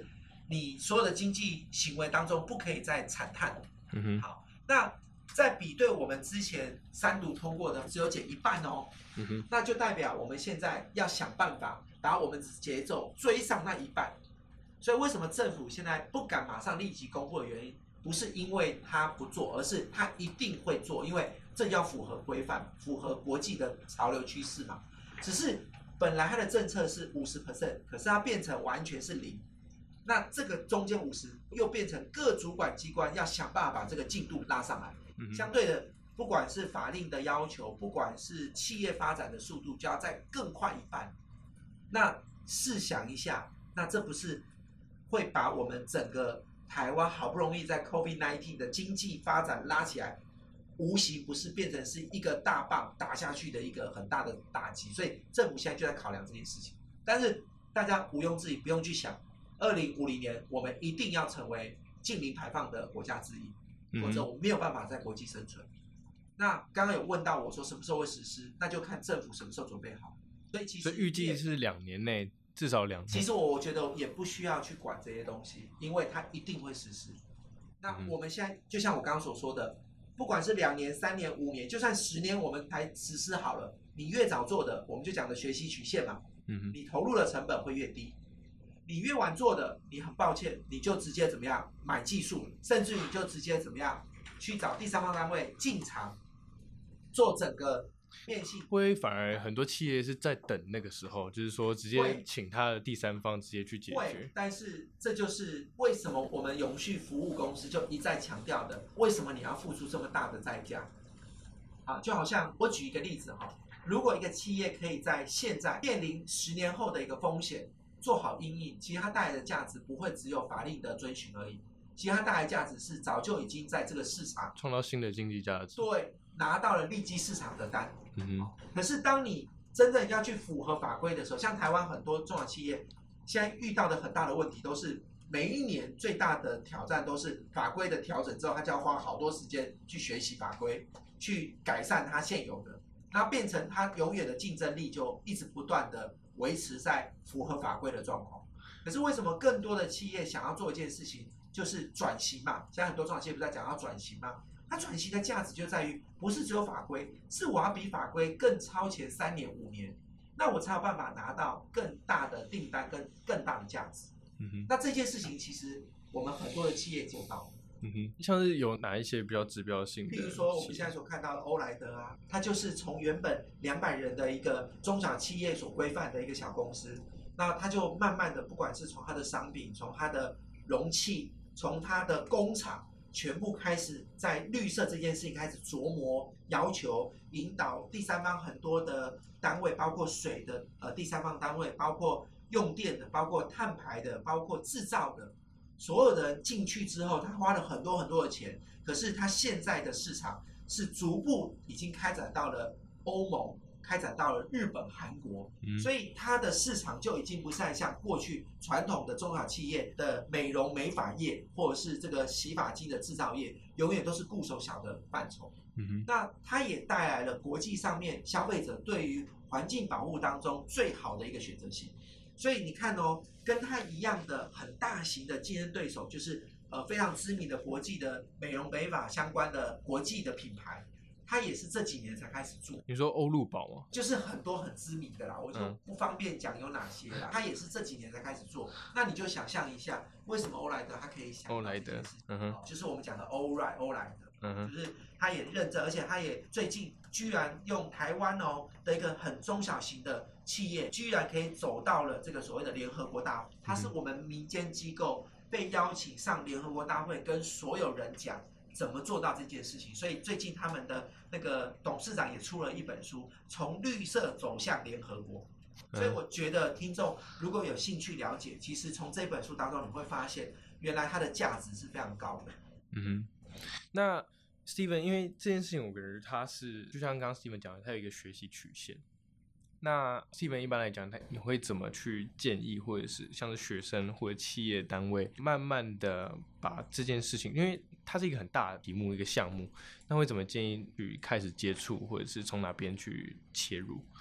你所有的经济行为当中不可以再惨叹。 嗯哼， 好，那在比对我们之前三读通过的只有减一半哦， 嗯哼， 那就代表我们现在要想办法把我们节奏追上那一半。所以为什么政府现在不敢马上立即公布的原因，不是因为他不做，而是他一定会做，因为这要符合规范，符合国际的潮流趋势嘛。只是本来他的政策是 百分之五十， 可是它变成完全是零，那这个中间五十又变成各主管机关要想办法把这个进度拉上来。 嗯、 相对的，不管是法令的要求，不管是企业发展的速度，就要再更快一半。那试想一下，那这不是会把我们整个台湾好不容易在 COVID 十九 的经济发展拉起来，无形不是变成是一个大棒打下去的一个很大的打击。所以政府现在就在考量这件事情。但是大家毋庸置疑，不用去想，二零五零年我们一定要成为净零排放的国家之一，否则我们没有办法在国际生存。那刚刚有问到我说什么时候会实施，那就看政府什么时候准备好。所以其实所以预计是两年内，至少两年。 其实我觉得也不需要去管这些东西，因为它一定会实施。那我们现在就像我刚刚所说的，不管是两年、三年、五年，就算十年我们才实施好了，你越早做的，我们就讲的学习曲线嘛， 嗯、 你投入的成本会越低。你越晚做的，你很抱歉，你就直接怎么样买技术，甚至你就直接怎么样去找第三方单位进场做整个变性。 会反而很多企业是在等那个时候，就是说直接请他的第三方直接去解决。 但是这就是为什么我们永续服务公司就一再强调的，为什么你要付出这么大的代价？啊，就好像我举一个例子哈，如果一个企业可以在现在面临十年后的一个风险做好因应，其实它带来的价值不会只有法令的遵循而已，其实它带来的价值是早就已经在这个市场创造新的经济价值， 对，拿到了利基市场的单。 嗯哼。 可是当你真正要去符合法规的时候，像台湾很多中小企业现在遇到的很大的问题，都是每一年最大的挑战都是法规的调整之后，它就要花好多时间去学习法规，去改善它现有的，那变成它永远的竞争力就一直不断的维持在符合法规的状况。可是为什么更多的企业想要做一件事情，就是转型嘛？现在很多中小企业不是在讲要转型吗？它转型的价值就在于，不是只有法规，是我要比法规更超前三年五年，那我才有办法拿到更大的订单跟更大的价值。 嗯哼。 那这件事情其实我们很多的企业做到。 嗯哼，像是有哪一些比较指标性的？ 譬如说我们现在所看到的欧莱德啊，它就是从原本两百人的一个中小企业所规范的一个小公司，那它就慢慢的，不管是从它的商品，从它的容器，从它的工厂，全部开始在绿色这件事情开始琢磨、要求、引导第三方很多的单位，包括水的呃第三方单位，包括用电的，包括碳排的，包括制造的。所有的人进去之后，他花了很多很多的钱，可是他现在的市场是逐步已经开展到了欧盟，开展到了日本、韩国， 嗯、 所以它的市场就已经不再像过去传统的中小企业的美容美发业，或者是这个洗发精的制造业，永远都是固守小的范畴。 嗯、 那它也带来了国际上面消费者对于环境保护当中最好的一个选择性。所以你看哦，跟它一样的很大型的竞争对手，就是呃非常知名的国际的美容美发相关的国际的品牌，它也是这几年才开始做。 你说欧陆宝吗？ 就是很多很知名的啦，我就不方便讲有哪些啦。它也是这几年才开始做。那你就想象一下，为什么欧莱德它可以想欧莱德，嗯哼， 就是我们讲的欧莱欧莱德， 嗯哼， 就是它也认证，而且它也最近居然用台湾哦的一个很中小型的企业，居然可以走到了这个所谓的联合国大会，它是我们民间机构被邀请上联合国大会，跟所有人讲怎么做到这件事情。所以最近他们的那个董事长也出了一本书，从绿色走向联合国。所以我觉得听众如果有兴趣了解，其实从这本书当中你会发现，原来它的价值是非常高的。 嗯哼，那 Steven 因为这件事情，我觉得他是就像刚刚 Steven 讲的，他有一个学习曲线。那 Steven 一般来讲，他你会怎么去建议，或者是像是学生或者企业单位，慢慢的把这件事情，因为它是一个很大的题目，一个项目，那会怎么建议去开始接触，或者是从哪边去切入？ 对，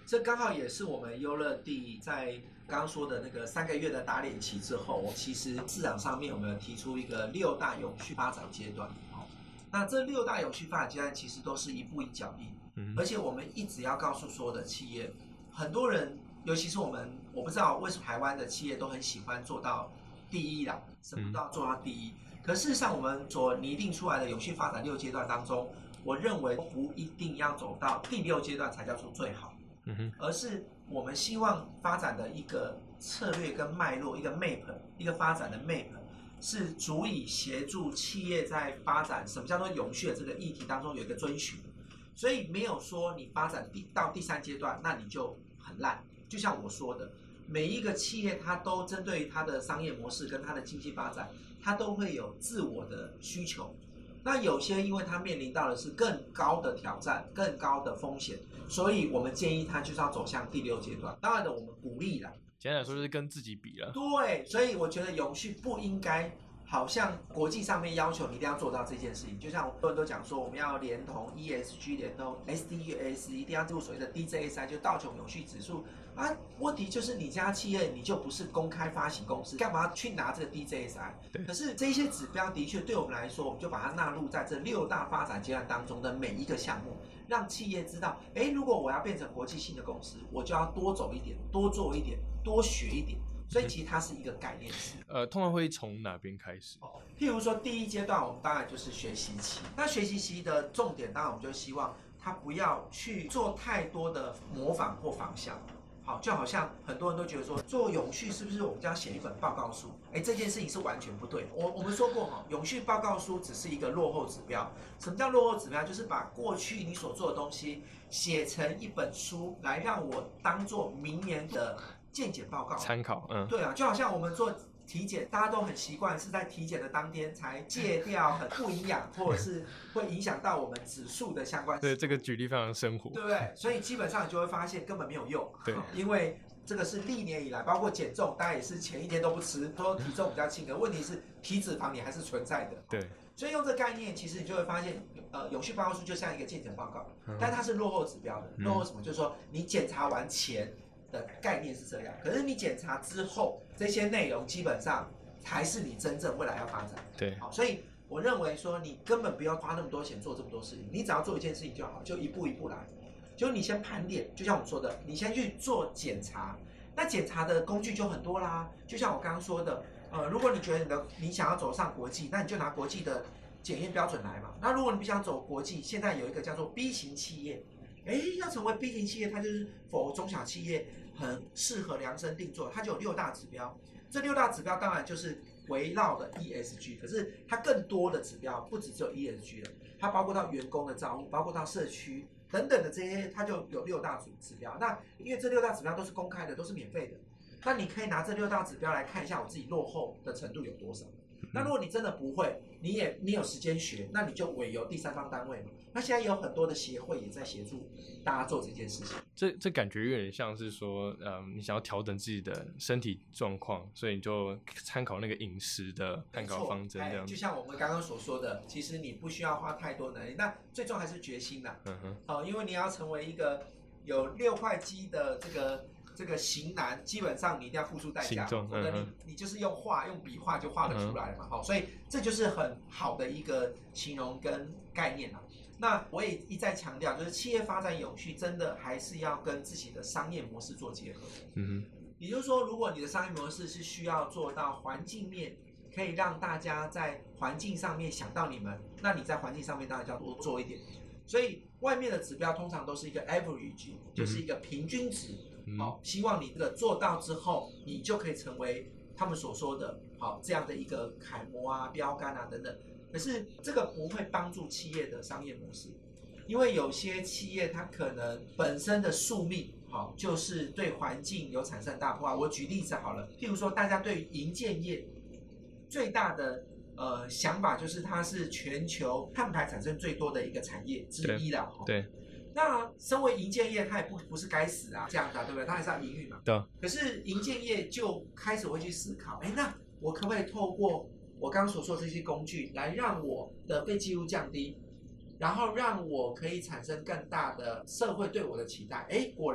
这刚好也是我们优乐地在刚刚说的那个三个月的打脸期之后，其实市场上面我们有提出一个六大永续发展阶段。那这六大永续发展阶段其实都是一步一脚印，嗯、而且我们一直要告诉所有的企业，很多人，尤其是我们，我不知道为什么台湾的企业都很喜欢做到第一啦，什么都要做到第一。嗯、可事实上，我们所拟定出来的永续发展六阶段当中，我认为不一定要走到第六阶段才叫做最好，嗯、哼而是我们希望发展的一个策略跟脉络，一个 map， 一个发展的 map。是足以协助企业在发展什么叫做永续的这个议题当中有一个遵循，所以没有说你发展到第三阶段，那你就很烂。就像我说的，每一个企业它都针对它的商业模式跟它的经济发展，它都会有自我的需求。那有些因为它面临到的是更高的挑战、更高的风险，所以我们建议它就是要走向第六阶段。当然的，我们鼓励啦。 简单来说就是跟自己比了。 对，所以我觉得永续不应该好像国际上面要求你一定要做到这件事情。就像很多人都讲说，我们要连同 E S G， 连同 S D Gs， 一定要入所谓的 D J S I， 就道琼永续指数啊。问题就是你家企业你就不是公开发行公司，干嘛去拿这个 D J S I？ 可是这些指标的确对我们来说，我们就把它纳入在这六大发展阶段当中的每一个项目。让企业知道，哎，如果我要变成国际性的公司，我就要多走一点，多做一点，多学一点。所以其实它是一个概念词。 呃，通常会从哪边开始？ 哦，譬如说第一阶段，我们当然就是学习期。那学习期的重点，当然我们就希望他不要去做太多的模仿或仿效。好，就好像很多人都觉得说，做永续是不是我们就要写一本报告书？哎，这件事情是完全不对的。我我们说过哈，永续报告书只是一个落后指标。什么叫落后指标？就是把过去你所做的东西写成一本书，来让我当做明年的健检报告参考。嗯， 对啊，就好像我们做体检，大家都很习惯是在体检的当天才戒掉很不营养或者是会影响到我们指数的相关。 对，这个举例非常生活， 对不对？所以基本上你就会发现根本没有用。 对， 因为这个是历年以来，包括减重，大家也是前一天都不吃，说体重比较轻，可问题是体脂肪你还是存在的。 对， 所以用这个概念，其实你就会发现，呃，永续报告书就像一个健检报告，嗯、但它是落后指标的。落后什么？嗯、就是说你检查完前的概念是这样，可是你检查之后，这些内容基本上才是你真正未来要发展。 对， 好，所以我认为说，你根本不要花那么多钱做这么多事情，你只要做一件事情就好，就一步一步来。就你先盘点，就像我们说的，你先去做检查。那检查的工具就很多啦，就像我刚刚说的，呃，如果你觉得你的你想要走上国际，那你就拿国际的检验标准来嘛。那如果你不想走国际，现在有一个叫做 B 型企业。哎，要成为 B 型企业，它就是否中小企业很适合量身定做，它就有六大指标。这六大指标当然就是围绕的 E S G， 可是它更多的指标不只只有 E S G 了，它包括到员工的照顾，包括到社区等等的这些，它就有六大指标。那因为这六大指标都是公开的，都是免费的，那你可以拿这六大指标来看一下我自己落后的程度有多少。那如果你真的不会，你也没有时间学，那你就委由第三方单位嘛。那现在有很多的协会也在协助大家做这件事情。 这这感觉有点像是说，嗯，你想要调整自己的身体状况，所以你就参考那个饮食的参考方针这样子。 就像我们刚刚所说的，其实你不需要花太多能力，那最重要还是决心啦。嗯哼。好、哦，因为你要成为一个有六块肌的这个。这个型男基本上你一定要付出代价，否则你、嗯、你就是用画用笔画就画得出来嘛，好、嗯，所以这就是很好的一个形容跟概念啦。那我也一再强调，就是企业发展永续真的还是要跟自己的商业模式做结合。嗯哼，也就是说，如果你的商业模式是需要做到环境面，可以让大家在环境上面想到你们，那你在环境上面当然就要多做一点。所以外面的指标通常都是一个 average， 就是一个平均值。嗯、好，希望你这个做到之后，你就可以成为他们所说的好这样的一个楷模啊、标杆啊等等。可是这个不会帮助企业的商业模式，因为有些企业它可能本身的宿命好就是对环境有产生大破坏。我举例子好了，譬如说大家对于营建业最大的呃想法就是它是全球碳排产生最多的一个产业之一了。 对。对， 那身为营建业，它也不不是该死啊，这样的、啊、对不对？它还是要营运嘛。 对。 可是营建业就开始会去思考，哎，那我可不可以透过我刚刚所说的这些工具，来让我的废弃物降低，然后让我可以产生更大的社会对我的期待？哎，果然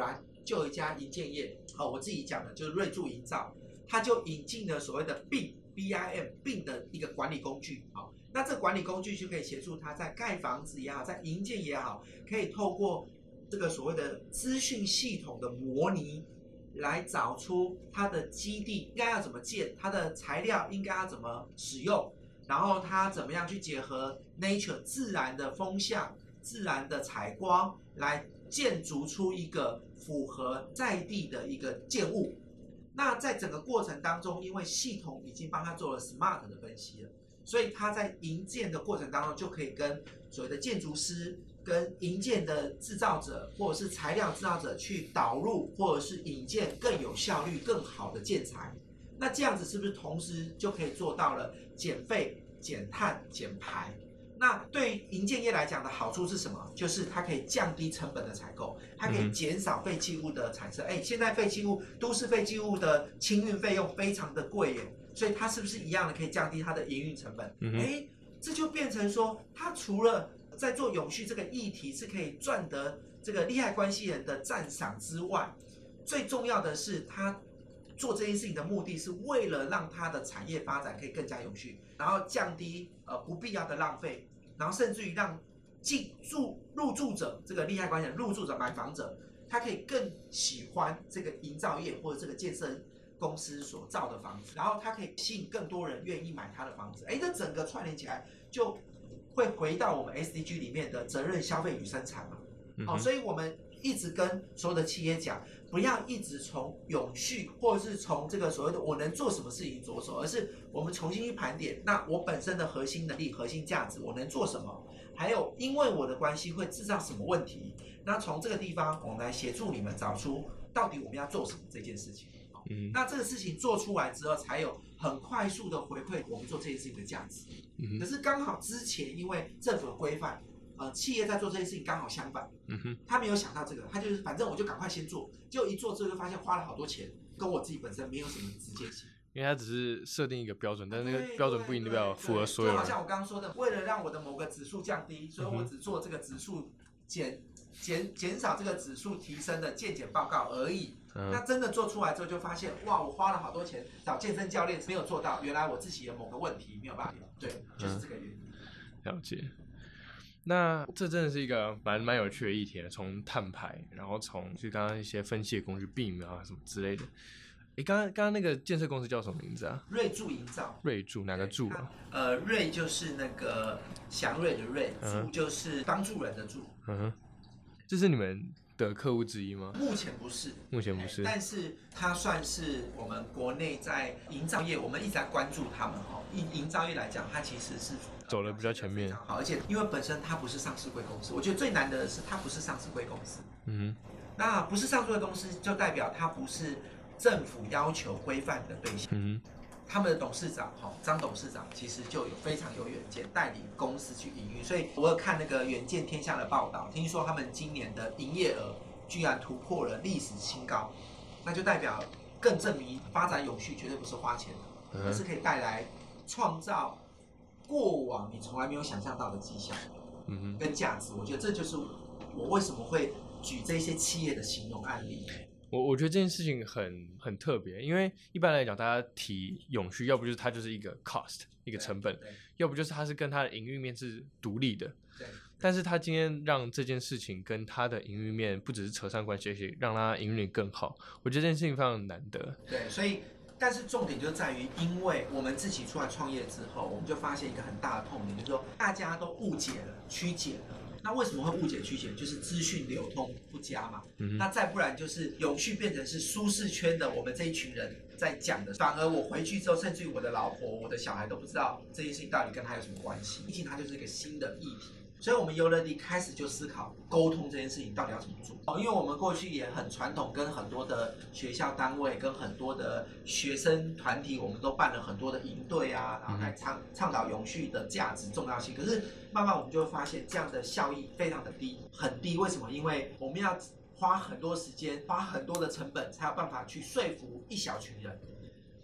就有一家营建业，好，我自己讲的就是瑞筑营造，它就引进了所谓的 B I M B I M B I M 的一个管理工具，好，那这个管理工具就可以协助它在盖房子也好，在营建也好，可以透过这个所谓的资讯系统的模拟，来找出它的基地应该要怎么建，它的材料应该要怎么使用，然后它怎么样去结合 nature 自然的风向、自然的采光，来建筑出一个符合在地的一个建物。那在整个过程当中，因为系统已经帮他做了 smart 的分析了，所以他在营建的过程当中就可以跟所谓的建筑师、跟营建的制造者或者是材料制造者去导入，或者是引荐更有效率、更好的建材。那这样子是不是同时就可以做到了减废、减碳、减排？那对于营建业来讲的好处是什么？就是它可以降低成本的采购，它可以减少废弃物的产生。哎、嗯，现在废弃物、都市废弃物的清运费用非常的贵耶，所以它是不是一样的可以降低它的营运成本？哎、嗯，这就变成说，它除了在做永续这个议题是可以赚得这个利害关系人的赞赏之外，最重要的是它做这件事情的目的是为了让它的产业发展可以更加永续，然后降低呃不必要的浪费，然后甚至于让进住入住者这个利害关系人、入住者、买房者，他可以更喜欢这个营造业或者这个建设公司所造的房子，然后他可以吸引更多人愿意买他的房子。哎，这整个串联起来就会回到我们 S D G 里面的责任消费与生产嘛。嗯、哦，所以我们一直跟所有的企业讲，不要一直从永续或者是从这个所谓的我能做什么事情着手，而是我们重新去盘点，那我本身的核心能力、核心价值，我能做什么？还有因为我的关系会制造什么问题？那从这个地方，我们来协助你们找出到底我们要做什么这件事情。嗯，那这个事情做出来之后，才有很快速的回馈我们做这件事情的价值。嗯，可是刚好之前因为政府的规范。呃，企业在做这件事情刚好相反，嗯哼，他没有想到这个，他就是反正我就赶快先做，结果一做之后就发现花了好多钱，跟我自己本身没有什么直接性。 因为它只是设定一个标准，但是那个标准不一定代表符合所有人。 就好像我刚刚说的，为了让我的某个指数降低，所以我只做这个指数减减减少这个指数提升的健检报告而已。嗯、那真的做出来之后，就发现哇，我花了好多钱找健身教练没有做到，原来我自己有某个问题没有办法，对，就是这个原因。 嗯、了解。那这真的是一个蛮蛮有趣的议题的，从碳排，然后从就刚刚一些分析的工具 B I M 啊什么之类的。诶，刚刚刚刚那个建设公司叫什么名字啊？ 瑞筑营造。 瑞筑哪个筑啊？ 呃，瑞就是那个祥瑞的瑞，嗯、筑就是帮助人的助。 嗯哼，这是你们的客户之一吗？ 目前不是， 目前不是， 但是它算是我们国内在营造业，我们一直在关注他们哈。营营造业来讲，它其实是走得比较前面， 好，而且因为本身它不是上市贵公司，我觉得最难得的是它不是上市贵公司。嗯哼，那不是上市贵公司，就代表它不是政府要求规范的对象。嗯哼，他们的董事长哈张董事长其实就有非常有远见，带领公司去营运。所以我有看那个远见天下的报道，听说他们今年的营业额居然突破了历史新高，那就代表更证明发展永续绝对不是花钱的，而是可以带来创造过往你从来没有想象到的绩效，嗯哼，跟价值。我觉得这就是我为什么会举这些企业的形容案例。 我我觉得这件事情很很特别，因为一般来讲，大家提永续，要不就是它就是一个 cost 一个成本，要不就是它是跟它的营运面是独立的。对。但是他今天让这件事情跟他的营运面不只是扯上关系，而且让他营运更好，我觉得这件事情非常难得。 对，所以但是重点就在于，因为我们自己出来创业之后，我们就发现一个很大的痛点，就是说大家都误解了、曲解了。那为什么会误解、曲解？就是资讯流通不佳嘛。嗯、那再不然就是永续变成是舒适圈的我们这一群人在讲的，反而我回去之后，甚至于我的老婆、我的小孩都不知道这件事情到底跟他有什么关系。毕竟它就是一个新的议题。所以我们优乐地开始就思考沟通这件事情到底要怎么做。因为我们过去也很传统，跟很多的学校单位、跟很多的学生团体，我们都办了很多的营队啊，然后来倡倡导永续的价值重要性。可是慢慢我们就会发现，这样的效益非常的低，很低。为什么？因为我们要花很多时间、花很多的成本，才有办法去说服一小群人。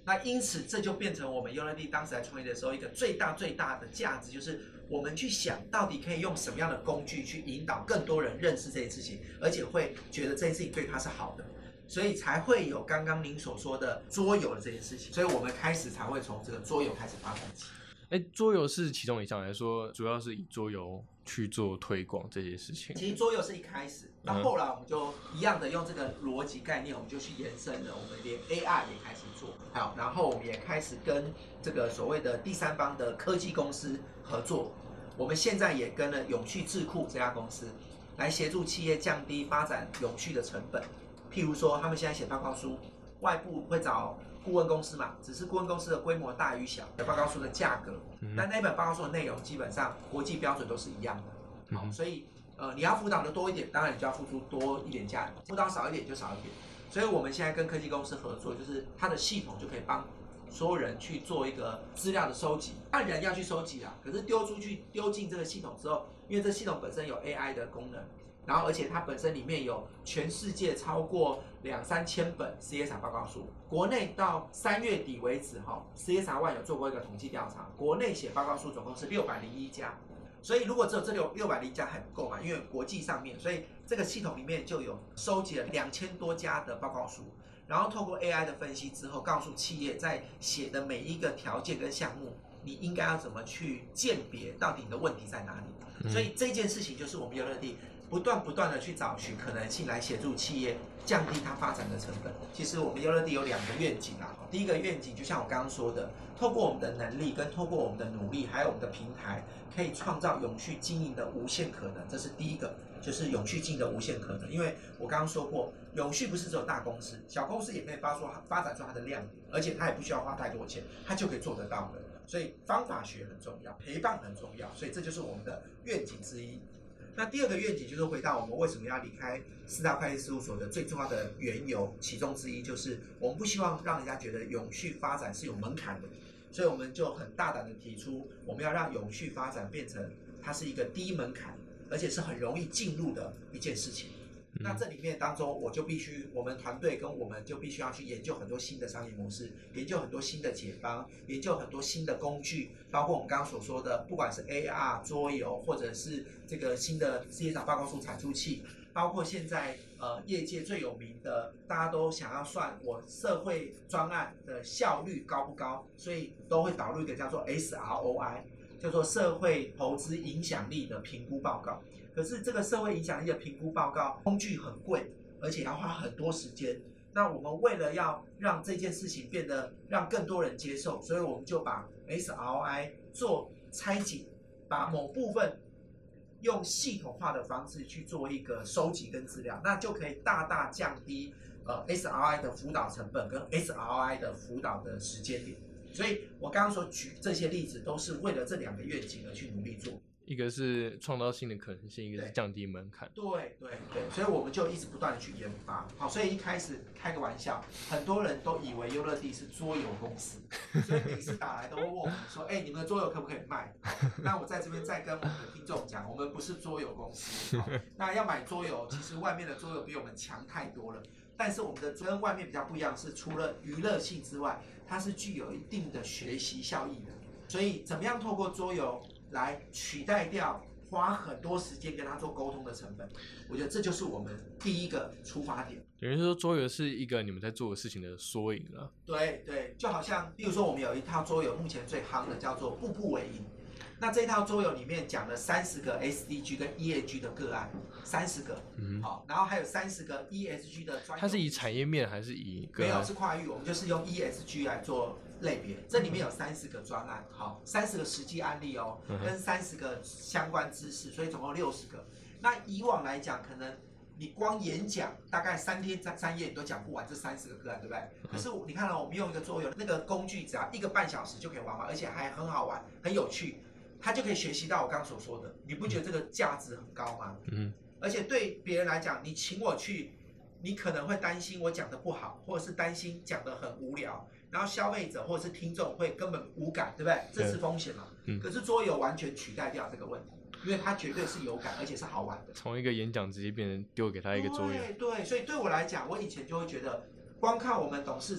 那因此这就变成我们优乐地当时在创业的时候一个最大最大的价值，就是我们去想到底可以用什么样的工具去引导更多人认识这件事情，而且会觉得这件事情对他是好的，所以才会有刚刚您所说的桌游的这件事情，所以我们开始才会从这个桌游开始发展起。 哎，桌游是其中一项来说，主要是以桌游去做推广这些事情。 其实桌游是一开始，那后来我们就一样的用这个逻辑概念，我们就去延伸了，我们连 A R 也开始做，好，然后我们也开始跟这个所谓的第三方的科技公司合作。我们现在也跟了永续智库这家公司，来协助企业降低发展永续的成本。譬如说，他们现在写报告书，外部会找顾问公司嘛，只是顾问公司的规模大与小，报告书的价格，但那本报告书的内容基本上国际标准都是一样的。好，所以呃，你要辅导的多一点，当然你就要付出多一点价格；辅导少一点就少一点。所以我们现在跟科技公司合作，就是它的系统就可以帮所有人去做一个资料的收集。那人要去收集啊，可是丢出去丢进这个系统之后，因为这系统本身有 A I 的功能。然后，而且它本身里面有全世界超过两三千本 C S R 报告书。国内到三月底为止，哈 ，C S R One 有做过一个统计调查，国内写报告书总共是六百零一家。所以如果只有这六六百零一家还不够嘛，因为国际上面，所以这个系统里面就有收集了两千多家的报告书，然后透过 A I 的分析之后，告诉企业在写的每一个条件跟项目，你应该要怎么去鉴别到底你的问题在哪里。所以这件事情就是我们优乐地不断不断的去找寻可能性来协助企业降低它发展的成本。其实我们优乐地有两个愿景啊，第一个愿景就像我刚刚说的，透过我们的能力跟透过我们的努力，还有我们的平台，可以创造永续经营的无限可能，这是第一个，就是永续经营的无限可能。因为我刚刚说过，永续不是只有大公司，小公司也可以发出发展出它的亮点，而且它也不需要花太多钱，它就可以做得到的。所以方法学很重要，陪伴很重要，所以这就是我们的愿景之一。那第二个愿景就是回到我们为什么要离开四大会计事务所的最重要的缘由，其中之一就是我们不希望让人家觉得永续发展是有门槛的，所以我们就很大胆的提出，我们要让永续发展变成它是一个低门槛，而且是很容易进入的一件事情。那这里面当中，我就必须，我们团队跟我们就必须要去研究很多新的商业模式，研究很多新的解方，研究很多新的工具，包括我们刚刚所说的，不管是 A R 桌游，或者是这个新的 C S R 报告书产出器，包括现在呃业界最有名的，大家都想要算我社会专案的效率高不高，所以都会导入一个叫做 S R O I， 叫做社会投资影响力的评估报告。可是这个社会影响力的评估报告工具很贵，而且要花很多时间。那我们为了要让这件事情变得让更多人接受，所以我们就把 S R O I 做拆解，把某部分用系统化的方式去做一个收集跟资料，那就可以大大降低呃 S R O I 的辅导成本跟 S R O I 的辅导的时间点。所以我刚刚所举这些例子都是为了这两个愿景而去努力做。 一个是创造新的可能性，一个是降低门槛。 对对对，所以我们就一直不断的去研发。好，所以一开始开个玩笑，很多人都以为优乐地是桌游公司，所以每次打来都会问我们说：“哎、欸，你们的桌游可不可以卖？”那我在这边再跟我们的听众讲，我们不是桌游公司。那要买桌游，其实外面的桌游比我们强太多了。但是我们的跟外面比较不一样是，除了娱乐性之外，它是具有一定的学习效益的。所以怎么样透过桌游来取代掉花很多时间跟他做沟通的成本，我觉得这就是我们第一个出发点。 等于说桌游是一个你们在做的事情的缩影了。 对对，就好像例如说我们有一套桌游，目前最夯的叫做步步为营。那这套桌游里面讲了三十个 S D G 跟 E S G 的个案，三十个，嗯，好，然后还有三十个 E S G 的专业。它是以产业面还是以个案？ 没有，是跨域，我们就是用 E S G 来做类别，这里面有三十个专案，好，三十个实际案例哦，跟三十个相关知识，所以总共六十个。那以往来讲，可能你光演讲大概三天三夜你都讲不完这三十个个案，对不对？可是你看了、哦，我们用一个桌游，那个工具只要一个半小时就可以玩完，而且还很好玩，很有趣。他就可以学习到我刚刚所说的，你不觉得这个价值很高吗？嗯，而且对别人来讲，你请我去，你可能会担心我讲的不好，或者是担心讲的很无聊，然后消费者或者是听众会根本无感，对不对？这是风险嘛。嗯。可是桌游完全取代掉这个问题，因为它绝对是有感，而且是好玩的。 从一个演讲直接变成丢给他一个桌游。 对对，所以对我来讲，我以前就会觉得，光靠我们董事长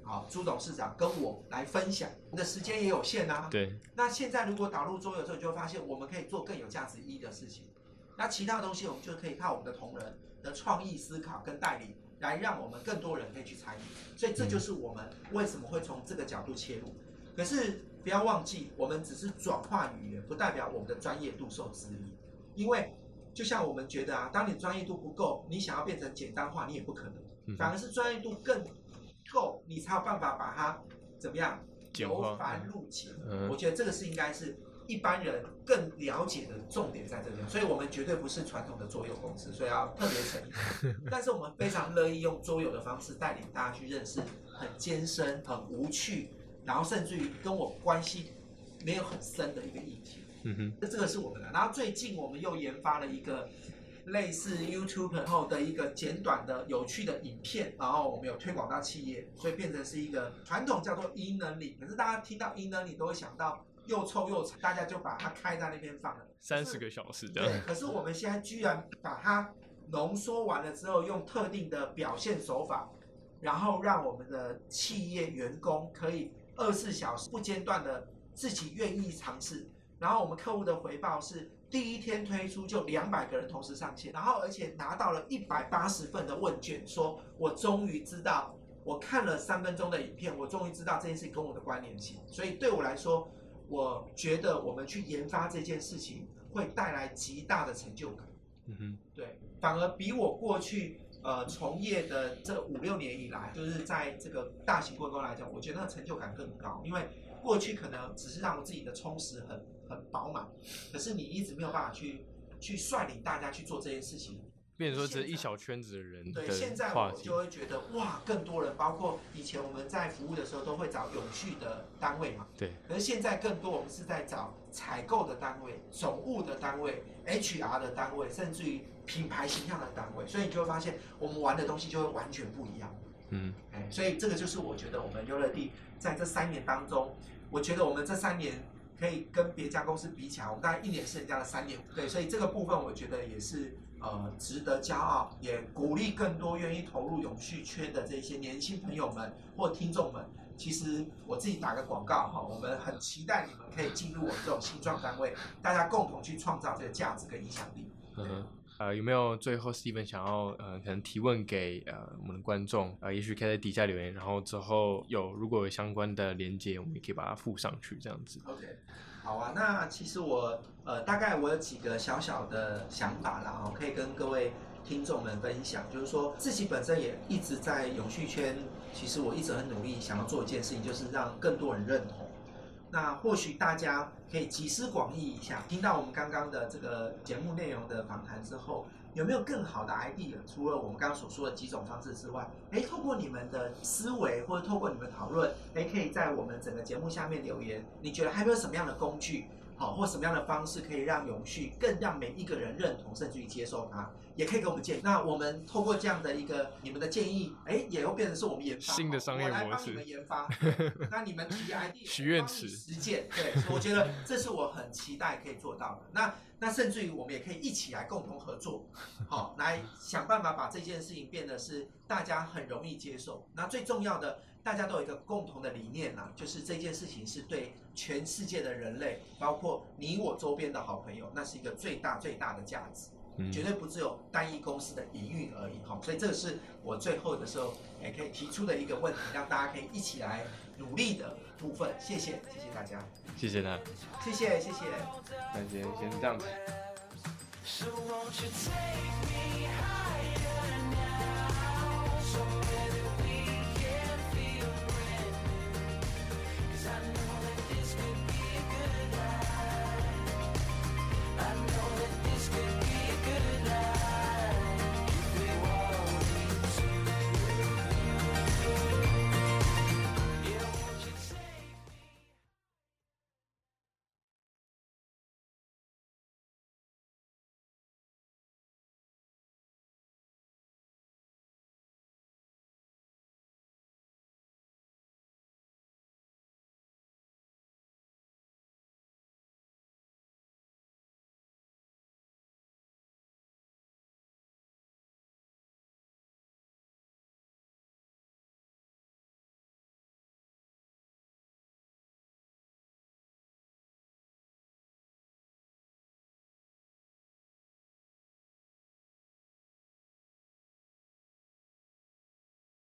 好，朱董事长跟我来分享，你的时间也有限啊。 对。 那现在如果导入桌游之后，你就会发现我们可以做更有价值意义的事情。那其他的东西我们就可以靠我们的同仁的创意思考跟带领，来让我们更多人可以去参与。所以这就是我们为什么会从这个角度切入。可是不要忘记，我们只是转化语言，不代表我们的专业度受质疑。因为就像我们觉得啊，当你专业度不够，你想要变成简单化，你也不可能。反而是专业度更够，你才有办法把它怎么样由繁入简。嗯、我觉得这个是应该是一般人更了解的重点在这边。所以我们绝对不是传统的桌游公司，所以要特别诚意。但是我们非常乐意用桌游的方式带领大家去认识很艰深、很无趣，然后甚至于跟我关系没有很深的一个议题。嗯哼，这个是我们的。然后最近我们又研发了一个类似 YouTube 后的一个简短的有趣的影片，然后我们有推广到企业，所以变成是一个传统叫做 e-learning。可是大家听到 e-learning 都会想到又臭又长，大家就把它开在那边放了三十个小时的。 对，可是我们现在居然把它浓缩完了之后，用特定的表现手法，然后让我们的企业员工可以二十四小时不间断的自己愿意尝试。然后我们客户的回报是，第一天推出就两百个人同时上线，然后而且拿到了一百八十份的问卷，说我终于知道，我看了三分钟的影片，我终于知道这件事跟我的关联性。所以对我来说，我觉得我们去研发这件事情会带来极大的成就感。嗯哼，对，反而比我过去呃从业的这五六年以来，就是在这个大型规模来讲，我觉得那个成就感更高，因为过去可能只是让我自己的充实很很饱满，可是你一直没有办法去去率领大家去做这件事情。 变成说这一小圈子的人的话题。 对，现在我就会觉得哇，更多人，包括以前我们在服务的时候都会找永续的单位嘛， 对。 可是现在更多我们是在找采购的单位、总务的单位、H R 的单位，甚至于品牌形象的单位，所以你就会发现我们玩的东西就会完全不一样。嗯，哎，所以这个就是我觉得我们优乐地在这三年当中，我觉得我们这三年可以跟别家公司比起来，我们大概一年是人家的三年，对，所以这个部分我觉得也是呃值得骄傲，也鼓励更多愿意投入永续圈的这些年轻朋友们或听众们。其实我自己打个广告哈，我们很期待你们可以进入我们这种新创单位，大家共同去创造这个价值跟影响力。 嗯呃，有没有最后 Steven 想要呃可能提问给呃我们的观众，呃也许可以在底下留言，然后之后有如果有相关的连结，我们也可以把它附上去这样子。 OK， 好啊，那其实我呃大概我有几个小小的想法啦，哦，可以跟各位听众们分享，就是说自己本身也一直在永续圈，其实我一直很努力想要做一件事情，就是让更多人认同。那或许大家可以集思广益一下，听到我们刚刚的这个节目内容的访谈之后，有没有更好的 idea？ 除了我们刚刚所说的几种方式之外，哎，透过你们的思维或者透过你们讨论，哎，可以在我们整个节目下面留言。你觉得还有没有什么样的工具，好，或什么样的方式可以让永续更让每一个人认同，甚至于接受它？也可以给我们建议。那我们透过这样的一个你们的建议，哎，也会变成是我们研发新的商业模式， 我来帮你们研发。那你们提 idea， 许愿池实践，对，我觉得这是我很期待可以做到的。那那甚至于我们也可以一起来共同合作，好，来想办法把这件事情变得是大家很容易接受。那最重要的，大家都有一个共同的理念啊，就是这件事情是对全世界的人类，包括你我周边的好朋友，那是一个最大最大的价值。绝对不只有单一公司的营运而已，所以这个是我最后的时候也可以提出的一个问题，让大家可以一起来努力的部分。谢谢，谢谢大家， 谢谢他， 谢谢，谢谢。 那先先这样子。